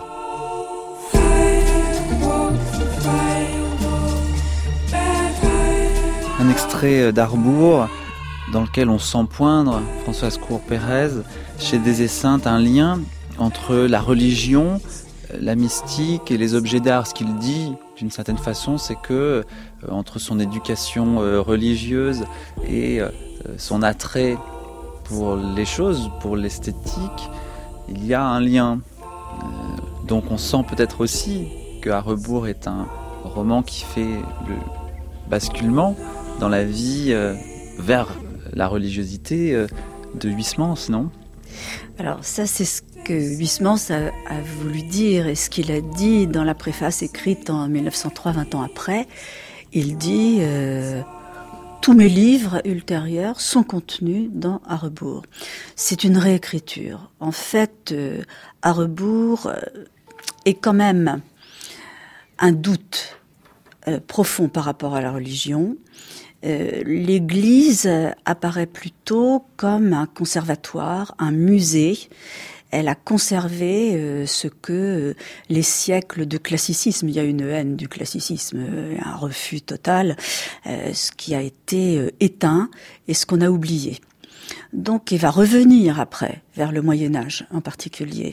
Speaker 2: Un extrait d'Arbour dans lequel on sent poindre, Françoise Cour-Pérez, chez Des Esseintes, un lien entre la religion, la mystique et les objets d'art. Ce qu'il dit, d'une certaine façon, c'est que entre son éducation religieuse et son attrait pour les choses, pour l'esthétique, il y a un lien. Donc on sent peut-être aussi que À rebours est un roman qui fait le basculement dans la vie vers la religiosité de Huysmans, non?
Speaker 4: Alors ça, c'est ce que Huysmans a voulu dire, et ce qu'il a dit dans la préface écrite en 1903, 20 ans après. Il dit tous mes livres ultérieurs sont contenus dans À rebours. C'est une réécriture. En fait, À rebours est quand même un doute profond par rapport à la religion. L'Église apparaît plutôt comme un conservatoire, un musée. Elle a conservé ce que les siècles de classicisme, il y a une haine du classicisme, un refus total, ce qui a été éteint et ce qu'on a oublié. Donc, il va revenir après, vers le Moyen-Âge en particulier.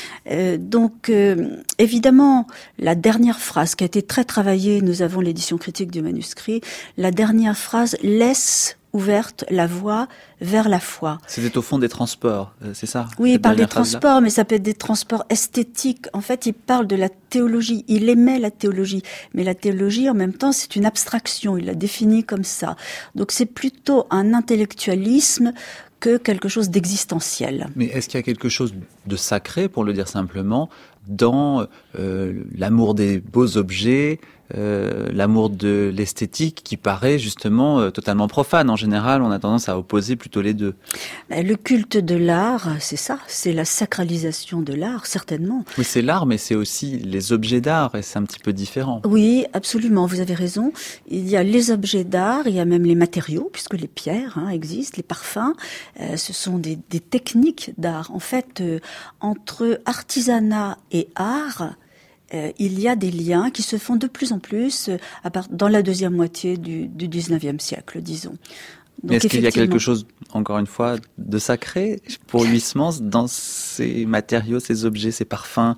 Speaker 4: Évidemment, la dernière phrase qui a été très travaillée, nous avons l'édition critique du manuscrit, la dernière phrase laisse ouverte la voie vers la foi.
Speaker 2: C'était au fond des transports, c'est ça?
Speaker 4: Oui, il parle des transports, mais ça peut être des transports esthétiques. En fait, il parle de la théologie. Il aimait la théologie. Mais la théologie, en même temps, c'est une abstraction. Il la définit comme ça. Donc, c'est plutôt un intellectualisme que quelque chose d'existentiel.
Speaker 2: Mais est-ce qu'il y a quelque chose de sacré, pour le dire simplement, dans l'amour des beaux objets, l'amour de l'esthétique qui paraît justement totalement profane? En général, on a tendance à opposer plutôt les deux.
Speaker 4: Le culte de l'art, c'est ça, c'est la sacralisation de l'art, certainement.
Speaker 2: Oui, c'est l'art, mais c'est aussi les objets d'art, et c'est un petit peu différent.
Speaker 4: Oui, absolument, vous avez raison. Il y a les objets d'art, il y a même les matériaux, puisque les pierres existent, les parfums, ce sont des techniques d'art. En fait, entre artisanat et art, il y a des liens qui se font de plus en plus dans la deuxième moitié du 19e siècle, disons. Donc,
Speaker 2: est-ce qu'il y a quelque chose, encore une fois, de sacré pour Huysmans dans ces matériaux, ces objets, ces parfums?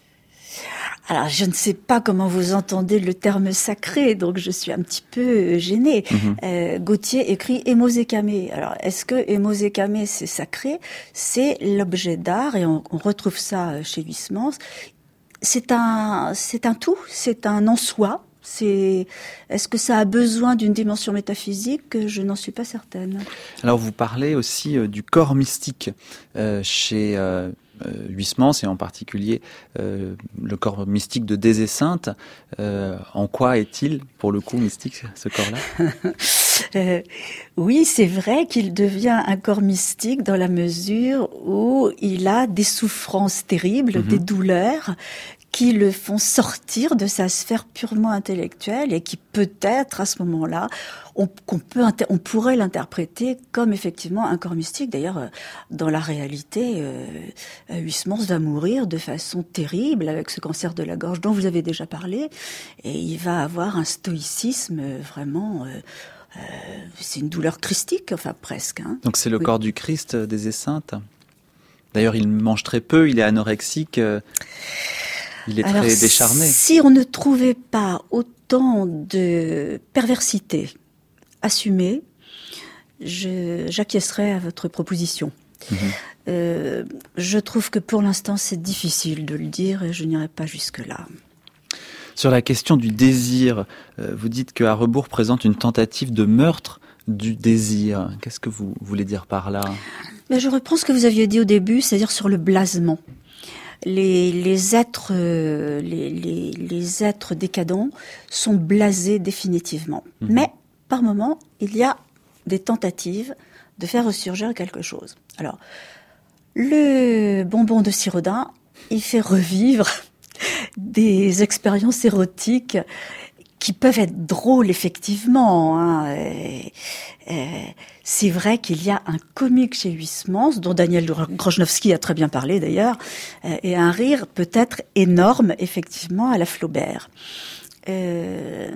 Speaker 4: Alors, je ne sais pas comment vous entendez le terme sacré, donc je suis un petit peu gênée. Gautier écrit Hémosecamé. Alors, est-ce que Hémosecamé, c'est sacré? C'est l'objet d'art, et on retrouve ça chez Huysmans. C'est un tout, c'est un en soi. Est-ce que ça a besoin d'une dimension métaphysique? Je n'en suis pas certaine.
Speaker 2: Alors vous parlez aussi du corps mystique chez Huysmans, et en particulier le corps mystique de Des Esseintes. En quoi est-il, pour le coup, mystique, ce corps-là?
Speaker 4: Oui, c'est vrai qu'il devient un corps mystique dans la mesure où il a des souffrances terribles, des douleurs qui le font sortir de sa sphère purement intellectuelle, et qui peut-être à ce moment-là, on pourrait l'interpréter comme effectivement un corps mystique. D'ailleurs, dans la réalité, Huysmans va mourir de façon terrible avec ce cancer de la gorge dont vous avez déjà parlé, et il va avoir un stoïcisme vraiment... c'est une douleur christique, enfin presque.
Speaker 2: Donc c'est le corps du Christ des Esseintes. D'ailleurs, il mange très peu, il est anorexique, il est très décharné.
Speaker 4: Si on ne trouvait pas autant de perversité assumée, j'acquiescerais à votre proposition. Je trouve que pour l'instant, c'est difficile de le dire et je n'irai pas jusque-là.
Speaker 2: Sur la question du désir, vous dites que Harrebourg présente une tentative de meurtre du désir. Qu'est-ce que vous voulez dire par là ?
Speaker 4: Mais je reprends ce que vous aviez dit au début, c'est-à-dire sur le blasement. Les êtres décadents sont blasés définitivement. Mais par moment, il y a des tentatives de faire ressurgir quelque chose. Alors, le bonbon de Siraudin, il fait revivre des expériences érotiques qui peuvent être drôles, effectivement. C'est vrai qu'il y a un comique chez Huysmans, dont Daniel Grozhnowski a très bien parlé d'ailleurs, et un rire peut-être énorme, effectivement, à la Flaubert.
Speaker 2: Mais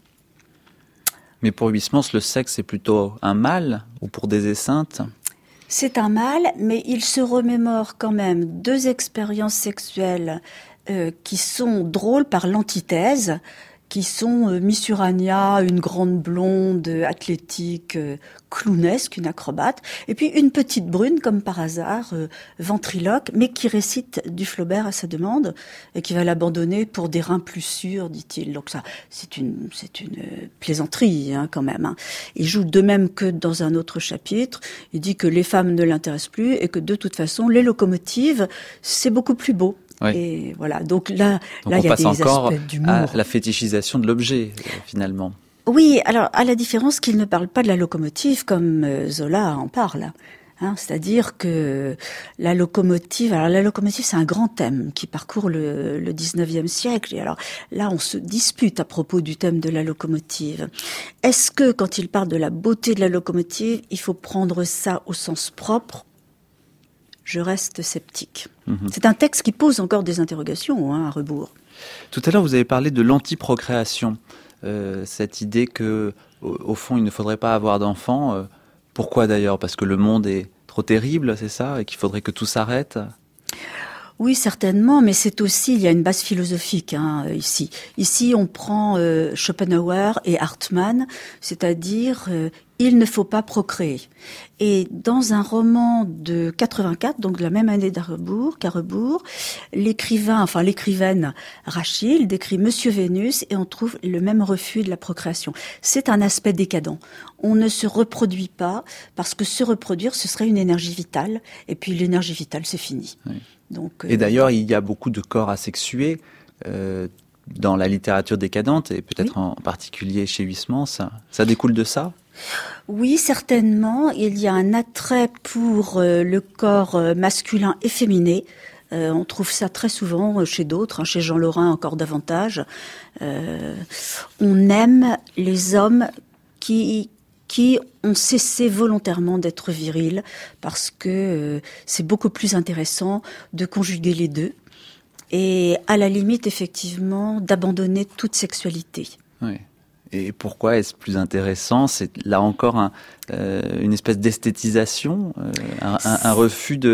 Speaker 2: pour Huysmans, le sexe est plutôt un mal, ou pour des esseintes ?
Speaker 4: C'est un mal, mais il se remémore quand même 2 expériences sexuelles qui sont drôles par l'antithèse, qui sont Miss Urania, une grande blonde athlétique, clownesque, une acrobate, et puis une petite brune, comme par hasard, ventriloque, mais qui récite du Flaubert à sa demande, et qui va l'abandonner pour des reins plus sûrs, dit-il. Donc ça, c'est une plaisanterie, quand même. Il joue de même que dans un autre chapitre, il dit que les femmes ne l'intéressent plus, et que de toute façon, les locomotives, c'est beaucoup plus beau.
Speaker 2: Oui.
Speaker 4: Et voilà, donc là, il y a des aspects d'humour.
Speaker 2: À la fétichisation de l'objet, finalement.
Speaker 4: Oui, alors à la différence qu'il ne parle pas de la locomotive comme Zola en parle. C'est-à-dire que la locomotive, c'est un grand thème qui parcourt le 19e siècle. Et alors là, on se dispute à propos du thème de la locomotive. Est-ce que quand il parle de la beauté de la locomotive, il faut prendre ça au sens propre ? Je reste sceptique. C'est un texte qui pose encore des interrogations, à Harrebourg.
Speaker 2: Tout à l'heure, vous avez parlé de l'antiprocréation. Cette idée que, au fond, il ne faudrait pas avoir d'enfants. Pourquoi d'ailleurs ? Parce que le monde est trop terrible, c'est ça ? Et qu'il faudrait que tout s'arrête ?
Speaker 4: Oui, certainement, mais c'est aussi, il y a une base philosophique ici. Ici, on prend Schopenhauer et Hartmann, c'est-à-dire il ne faut pas procréer. Et dans un roman de 84, donc de la même année qu'Harrebourg, l'écrivaine Rachel décrit Monsieur Vénus et on trouve le même refus de la procréation. C'est un aspect décadent. On ne se reproduit pas parce que se reproduire, ce serait une énergie vitale. Et puis l'énergie vitale, c'est fini. Oui. Donc,
Speaker 2: et d'ailleurs, il y a beaucoup de corps asexués dans la littérature décadente et peut-être en particulier chez Huysmans. Ça découle de ça ?
Speaker 4: Oui, certainement. Il y a un attrait pour le corps masculin efféminé. On trouve ça très souvent chez d'autres, chez Jean Lorrain encore davantage. On aime les hommes qui ont cessé volontairement d'être virils parce que c'est beaucoup plus intéressant de conjuguer les deux et à la limite effectivement d'abandonner toute sexualité.
Speaker 2: Oui. Et pourquoi est-ce plus intéressant ? C'est là encore une espèce d'esthétisation, un refus de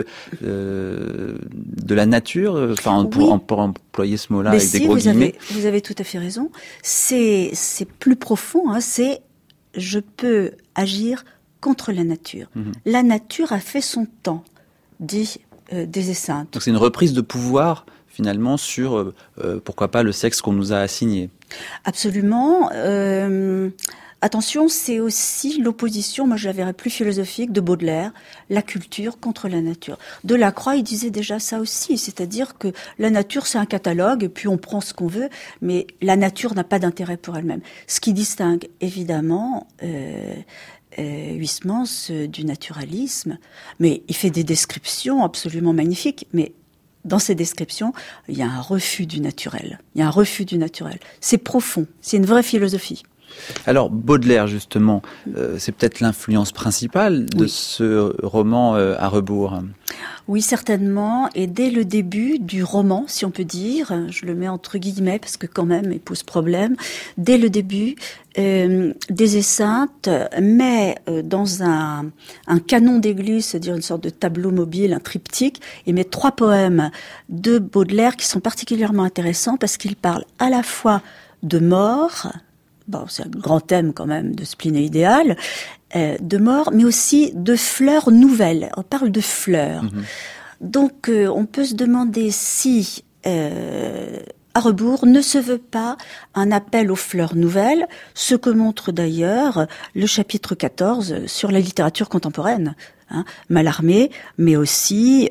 Speaker 2: la nature, pour employer ce mot-là avec des gros guillemets.
Speaker 4: Vous avez tout à fait raison. C'est plus profond. C'est je peux agir contre la nature. La nature a fait son temps, dit des esseintes.
Speaker 2: Donc c'est une reprise de pouvoir finalement sur pourquoi pas le sexe qu'on nous a assigné.
Speaker 4: Absolument. Attention, c'est aussi l'opposition, moi je la verrais plus philosophique, de Baudelaire, la culture contre la nature. Delacroix, il disait déjà ça aussi, c'est-à-dire que la nature c'est un catalogue, et puis on prend ce qu'on veut, mais la nature n'a pas d'intérêt pour elle-même. Ce qui distingue évidemment Huysmans du naturalisme, mais il fait des descriptions absolument magnifiques, mais dans ces descriptions, il y a un refus du naturel. C'est profond, c'est une vraie philosophie.
Speaker 2: Alors Baudelaire, justement, c'est peut-être l'influence principale de ce roman Harrebourg.
Speaker 4: Oui, certainement. Et dès le début du roman, si on peut dire, je le mets entre guillemets parce que quand même il pose problème, dès le début, des esseintes met dans un canon d'église, c'est-à-dire une sorte de tableau mobile, un triptyque, il met 3 poèmes de Baudelaire qui sont particulièrement intéressants parce qu'ils parlent à la fois de mort, c'est un grand thème quand même de spleen idéal, de mort, mais aussi de fleurs nouvelles. On parle de fleurs. Donc, on peut se demander si à rebours ne se veut pas un appel aux fleurs nouvelles, ce que montre d'ailleurs le chapitre 14 sur la littérature contemporaine. Mallarmé, mais aussi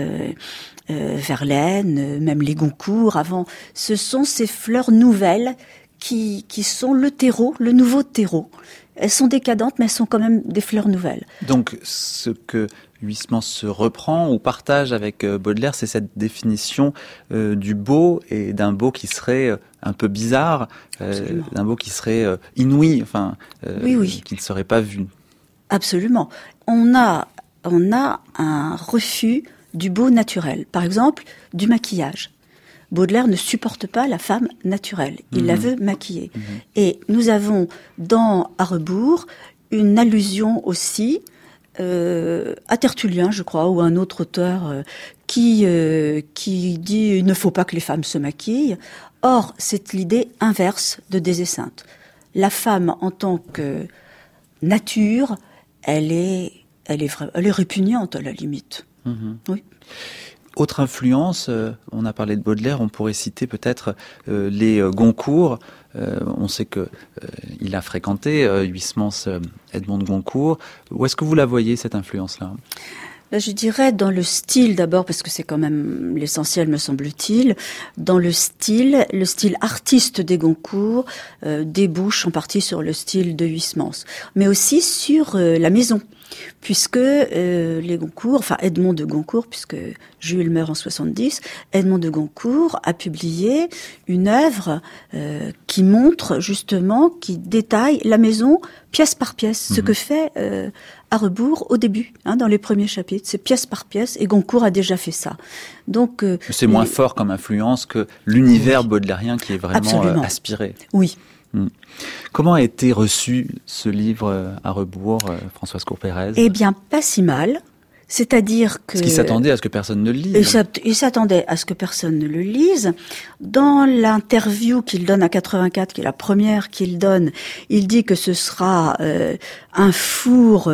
Speaker 4: Verlaine, même les Goncourt avant. Ce sont ces fleurs nouvelles qui sont le terreau, le nouveau terreau. Elles sont décadentes, mais elles sont quand même des fleurs nouvelles.
Speaker 2: Donc, ce que Huysmans se reprend ou partage avec Baudelaire, c'est cette définition du beau et d'un beau qui serait un peu bizarre, d'un beau qui serait inouï, qui ne serait pas vu.
Speaker 4: Absolument. On a un refus du beau naturel. Par exemple, du maquillage. Baudelaire ne supporte pas la femme naturelle. Il la veut maquiller. Et nous avons dans À rebours une allusion aussi à Tertullien, je crois, ou un autre auteur qui dit il ne faut pas que les femmes se maquillent. Or, c'est l'idée inverse de Des Esseintes. La femme en tant que nature, elle est répugnante à la limite. Oui.
Speaker 2: Autre influence, on a parlé de Baudelaire, on pourrait citer peut-être les Goncourt. On sait que il a fréquenté Huysmans, Edmond de Goncourt. Où est-ce que vous la voyez, cette influence-là ?
Speaker 4: Là, je dirais dans le style d'abord, parce que c'est quand même l'essentiel, me semble-t-il. Dans le style artiste des Goncourt débouche en partie sur le style de Huysmans, mais aussi sur la maison. Puisque les Goncourt, Edmond de Goncourt, puisque Jules meurt en 70, Edmond de Goncourt a publié une œuvre qui montre justement, qui détaille la maison pièce par pièce, ce que fait À rebours au début, dans les premiers chapitres, c'est pièce par pièce, et Goncourt a déjà fait ça. Donc
Speaker 2: c'est moins fort comme influence que l'univers baudelairien qui est vraiment aspiré.
Speaker 4: Oui.
Speaker 2: Comment a été reçu ce livre À rebours, Françoise Court-Pérez ?
Speaker 4: Eh bien, pas si mal. C'est-à-dire que...
Speaker 2: Parce qu'il s'attendait à ce que personne ne le lise.
Speaker 4: Il s'attendait à ce que personne ne le lise. Dans l'interview qu'il donne à 84, qui est la première qu'il donne, il dit que ce sera un four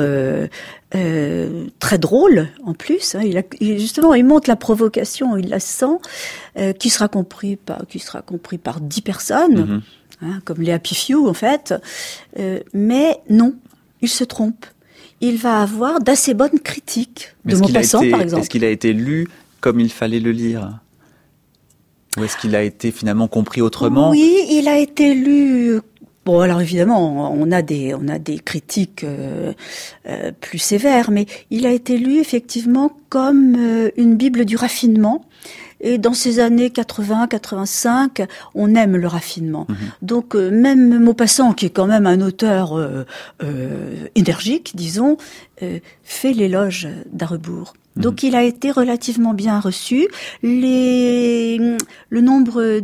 Speaker 4: très drôle, en plus. Justement, il montre la provocation, il la sent, qui sera compris par 10 personnes. Comme les Happy Few, en fait. Mais non, il se trompe. Il va avoir d'assez bonnes critiques de Maupassant, par exemple.
Speaker 2: Est-ce qu'il a été lu comme il fallait le lire ? Ou est-ce qu'il a été finalement compris autrement ?
Speaker 4: Oui, il a été lu... Bon, alors évidemment, on a des critiques plus sévères, mais il a été lu effectivement comme une Bible du raffinement. Et dans ces années 80-85, on aime le raffinement. Donc même Maupassant, qui est quand même un auteur énergique, disons, fait l'éloge d'À rebours. Donc il a été relativement bien reçu. Le nombre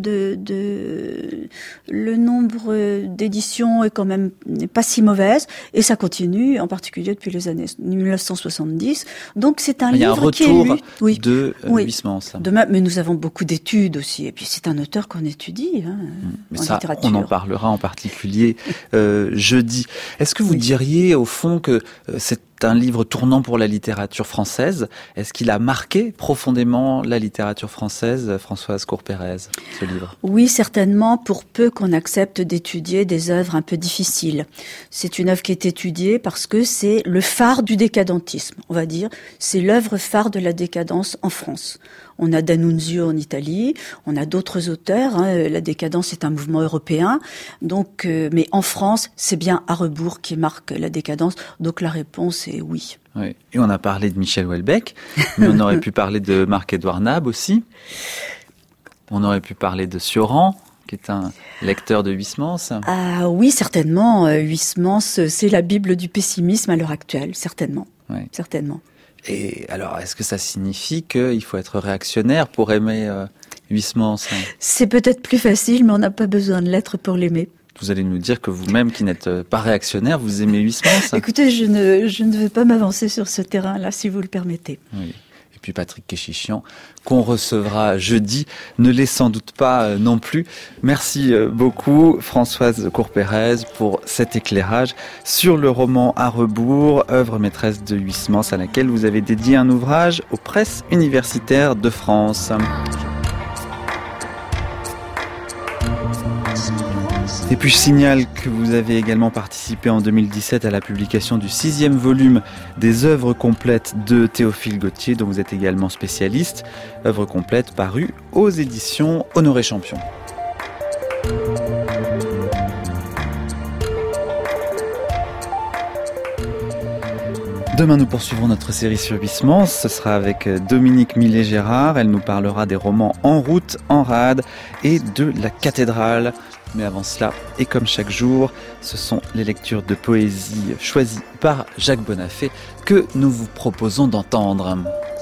Speaker 4: d'éditions est quand même n'est pas si mauvaise, et ça continue, en particulier depuis les années 1970. Donc c'est un livre qui est lu.
Speaker 2: De Huysmans.
Speaker 4: Mais nous avons beaucoup d'études aussi, et puis c'est un auteur qu'on étudie
Speaker 2: mais
Speaker 4: en
Speaker 2: ça,
Speaker 4: littérature.
Speaker 2: On en parlera en particulier jeudi. Est-ce que vous diriez au fond que c'est un livre tournant pour la littérature française? Est-ce qu'il a marqué profondément la littérature française, Françoise Court-Pérez, ce livre?
Speaker 4: Oui, certainement, pour peu qu'on accepte d'étudier des œuvres un peu difficiles. C'est une œuvre qui est étudiée parce que c'est le phare du décadentisme, on va dire. C'est l'œuvre phare de la décadence en France. On a D'Annunzio en Italie, on a d'autres auteurs. La décadence est un mouvement européen, donc, mais en France, c'est bien À rebours qui marque la décadence. Donc la réponse est oui.
Speaker 2: Oui. Et on a parlé de Michel Houellebecq, mais on aurait pu parler de Marc-Édouard Nab aussi. On aurait pu parler de Sioran, qui est un lecteur de Huysmans.
Speaker 4: Ah oui, certainement. Huysmans, c'est la Bible du pessimisme à l'heure actuelle, certainement.
Speaker 2: Oui.
Speaker 4: Certainement.
Speaker 2: Et alors, est-ce que ça signifie qu'il faut être réactionnaire pour aimer Huysmans ?
Speaker 4: C'est peut-être plus facile, mais on n'a pas besoin de l'être pour l'aimer.
Speaker 2: Vous allez nous dire que vous-même, qui n'êtes pas réactionnaire, vous aimez Huysmans ?
Speaker 4: Écoutez, je ne veux pas m'avancer sur ce terrain-là, si vous le permettez.
Speaker 2: Oui. Et puis Patrick Kéchichian, qu'on recevra jeudi, ne l'est sans doute pas non plus. Merci beaucoup Françoise Cour-Pérez pour cet éclairage sur le roman À rebours, œuvre maîtresse de Huysmans, à laquelle vous avez dédié un ouvrage aux presses universitaires de France. Et puis je signale que vous avez également participé en 2017 à la publication du 6e volume des œuvres complètes de Théophile Gautier, dont vous êtes également spécialiste. Œuvre complète parue aux éditions Honoré Champion. Demain, nous poursuivrons notre série sur Huysmans. Ce sera avec Dominique Millet-Gérard. Elle nous parlera des romans En route, en rade et de la cathédrale. Mais avant cela, et comme chaque jour, ce sont les lectures de poésie choisies par Jacques Bonafé que nous vous proposons d'entendre.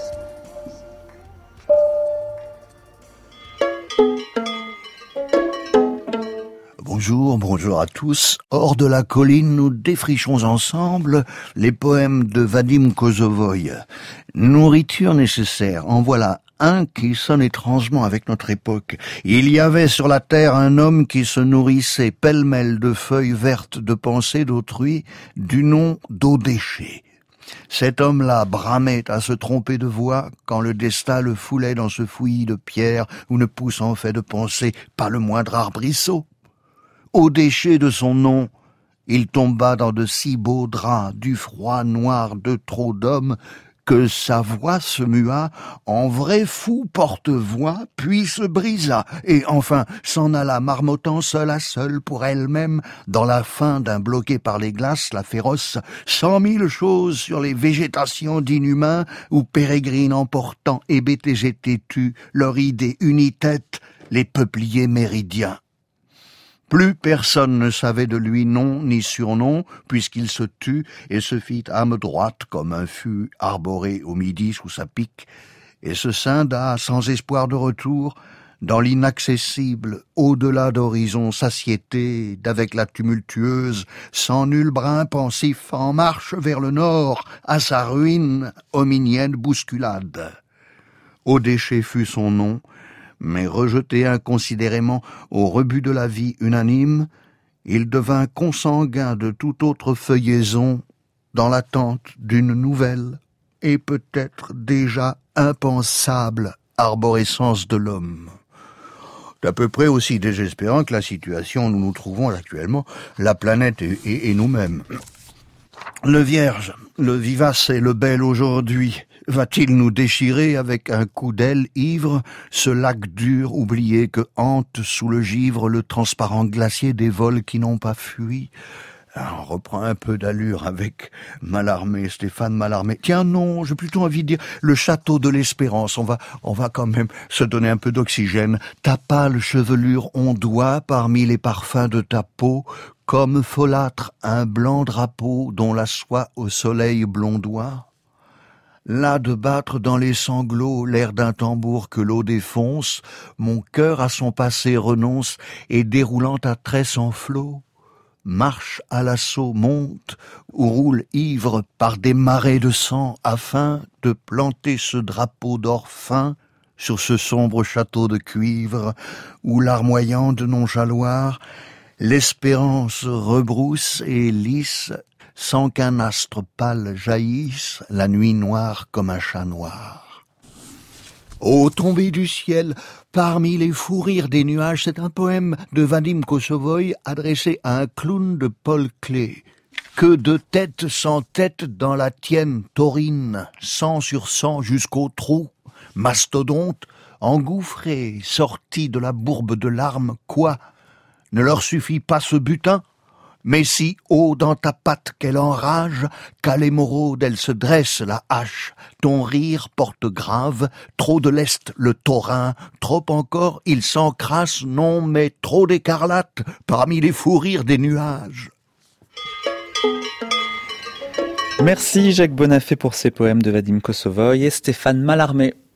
Speaker 8: Bonjour à tous. Hors de la colline, nous défrichons ensemble les poèmes de Vadim Kosovoï. Nourriture nécessaire, en voilà un qui sonne étrangement avec notre époque. Il y avait sur la terre un homme qui se nourrissait pêle-mêle de feuilles vertes de pensées d'autrui, du nom d'Odéché. Cet homme-là bramait à se tromper de voix quand le destin le foulait dans ce fouillis de pierre où ne pousse en fait de pensée pas le moindre arbrisseau. Au déchet de son nom, il tomba dans de si beaux draps du froid noir de trop d'hommes que sa voix se mua en vrai fou porte-voix, puis se brisa, et enfin s'en alla marmottant seule à seule pour elle-même, dans la faim d'un bloqué par les glaces, la féroce, 100 000 choses sur les végétations d'inhumains, où pérégrines emportant hébétés et têtus, leur idée unitête, les peupliers méridiens. Plus personne ne savait de lui nom ni surnom, puisqu'il se tut et se fit âme droite comme un fût arboré au midi sous sa pique, et se scinda sans espoir de retour dans l'inaccessible, au-delà d'horizon satiété, d'avec la tumultueuse, sans nul brin pensif, en marche vers le nord, à sa ruine, hominienne bousculade. Au déchet fut son nom, mais rejeté inconsidérément au rebut de la vie unanime, il devint consanguin de toute autre feuillaison dans l'attente d'une nouvelle et peut-être déjà impensable arborescence de l'homme. d'à peu près aussi désespérant que la situation où nous nous trouvons actuellement, la planète et nous-mêmes. Le Vierge, le vivace et le bel aujourd'hui, va-t-il nous déchirer avec un coup d'aile ivre ce lac dur oublié que hante sous le givre le transparent glacier des vols qui n'ont pas fui? On reprend un peu d'allure avec Mallarmé, Stéphane Mallarmé. Tiens, non, j'ai plutôt envie de dire le château de l'espérance. On va quand même se donner un peu d'oxygène. Ta pâle chevelure ondoie parmi les parfums de ta peau, comme folâtre un blanc drapeau dont la soie au soleil blondoie. Là de battre dans les sanglots l'air d'un tambour que l'eau défonce, mon cœur à son passé renonce et déroulant à tresse en flot, marche à l'assaut, monte ou roule ivre par des marées de sang afin de planter ce drapeau d'or fin sur ce sombre château de cuivre où larmoyant de nonjaloir l'espérance rebrousse et lisse sans qu'un astre pâle jaillisse la nuit noire comme un chat noir. Ô tombée du ciel, parmi les fous rires des nuages, c'est un poème de Vadim Kosovoï adressé à un clown de Paul Klee. Que de tête sans tête dans la tienne, taurine, sang sur sang jusqu'au trou, mastodonte, engouffré, sorti de la bourbe de larmes, quoi? Ne leur suffit pas ce butin? Mais si haut dans ta patte qu'elle enrage, qu'à l'émeraude elle se dresse la hache, ton rire porte grave, trop de lest le taurin, trop encore il s'encrasse, non mais trop d'écarlate parmi les fous rires des nuages.
Speaker 2: Merci Jacques Bonafé pour ces poèmes de Vadim Kosovoï et Stéphane Mallarmé.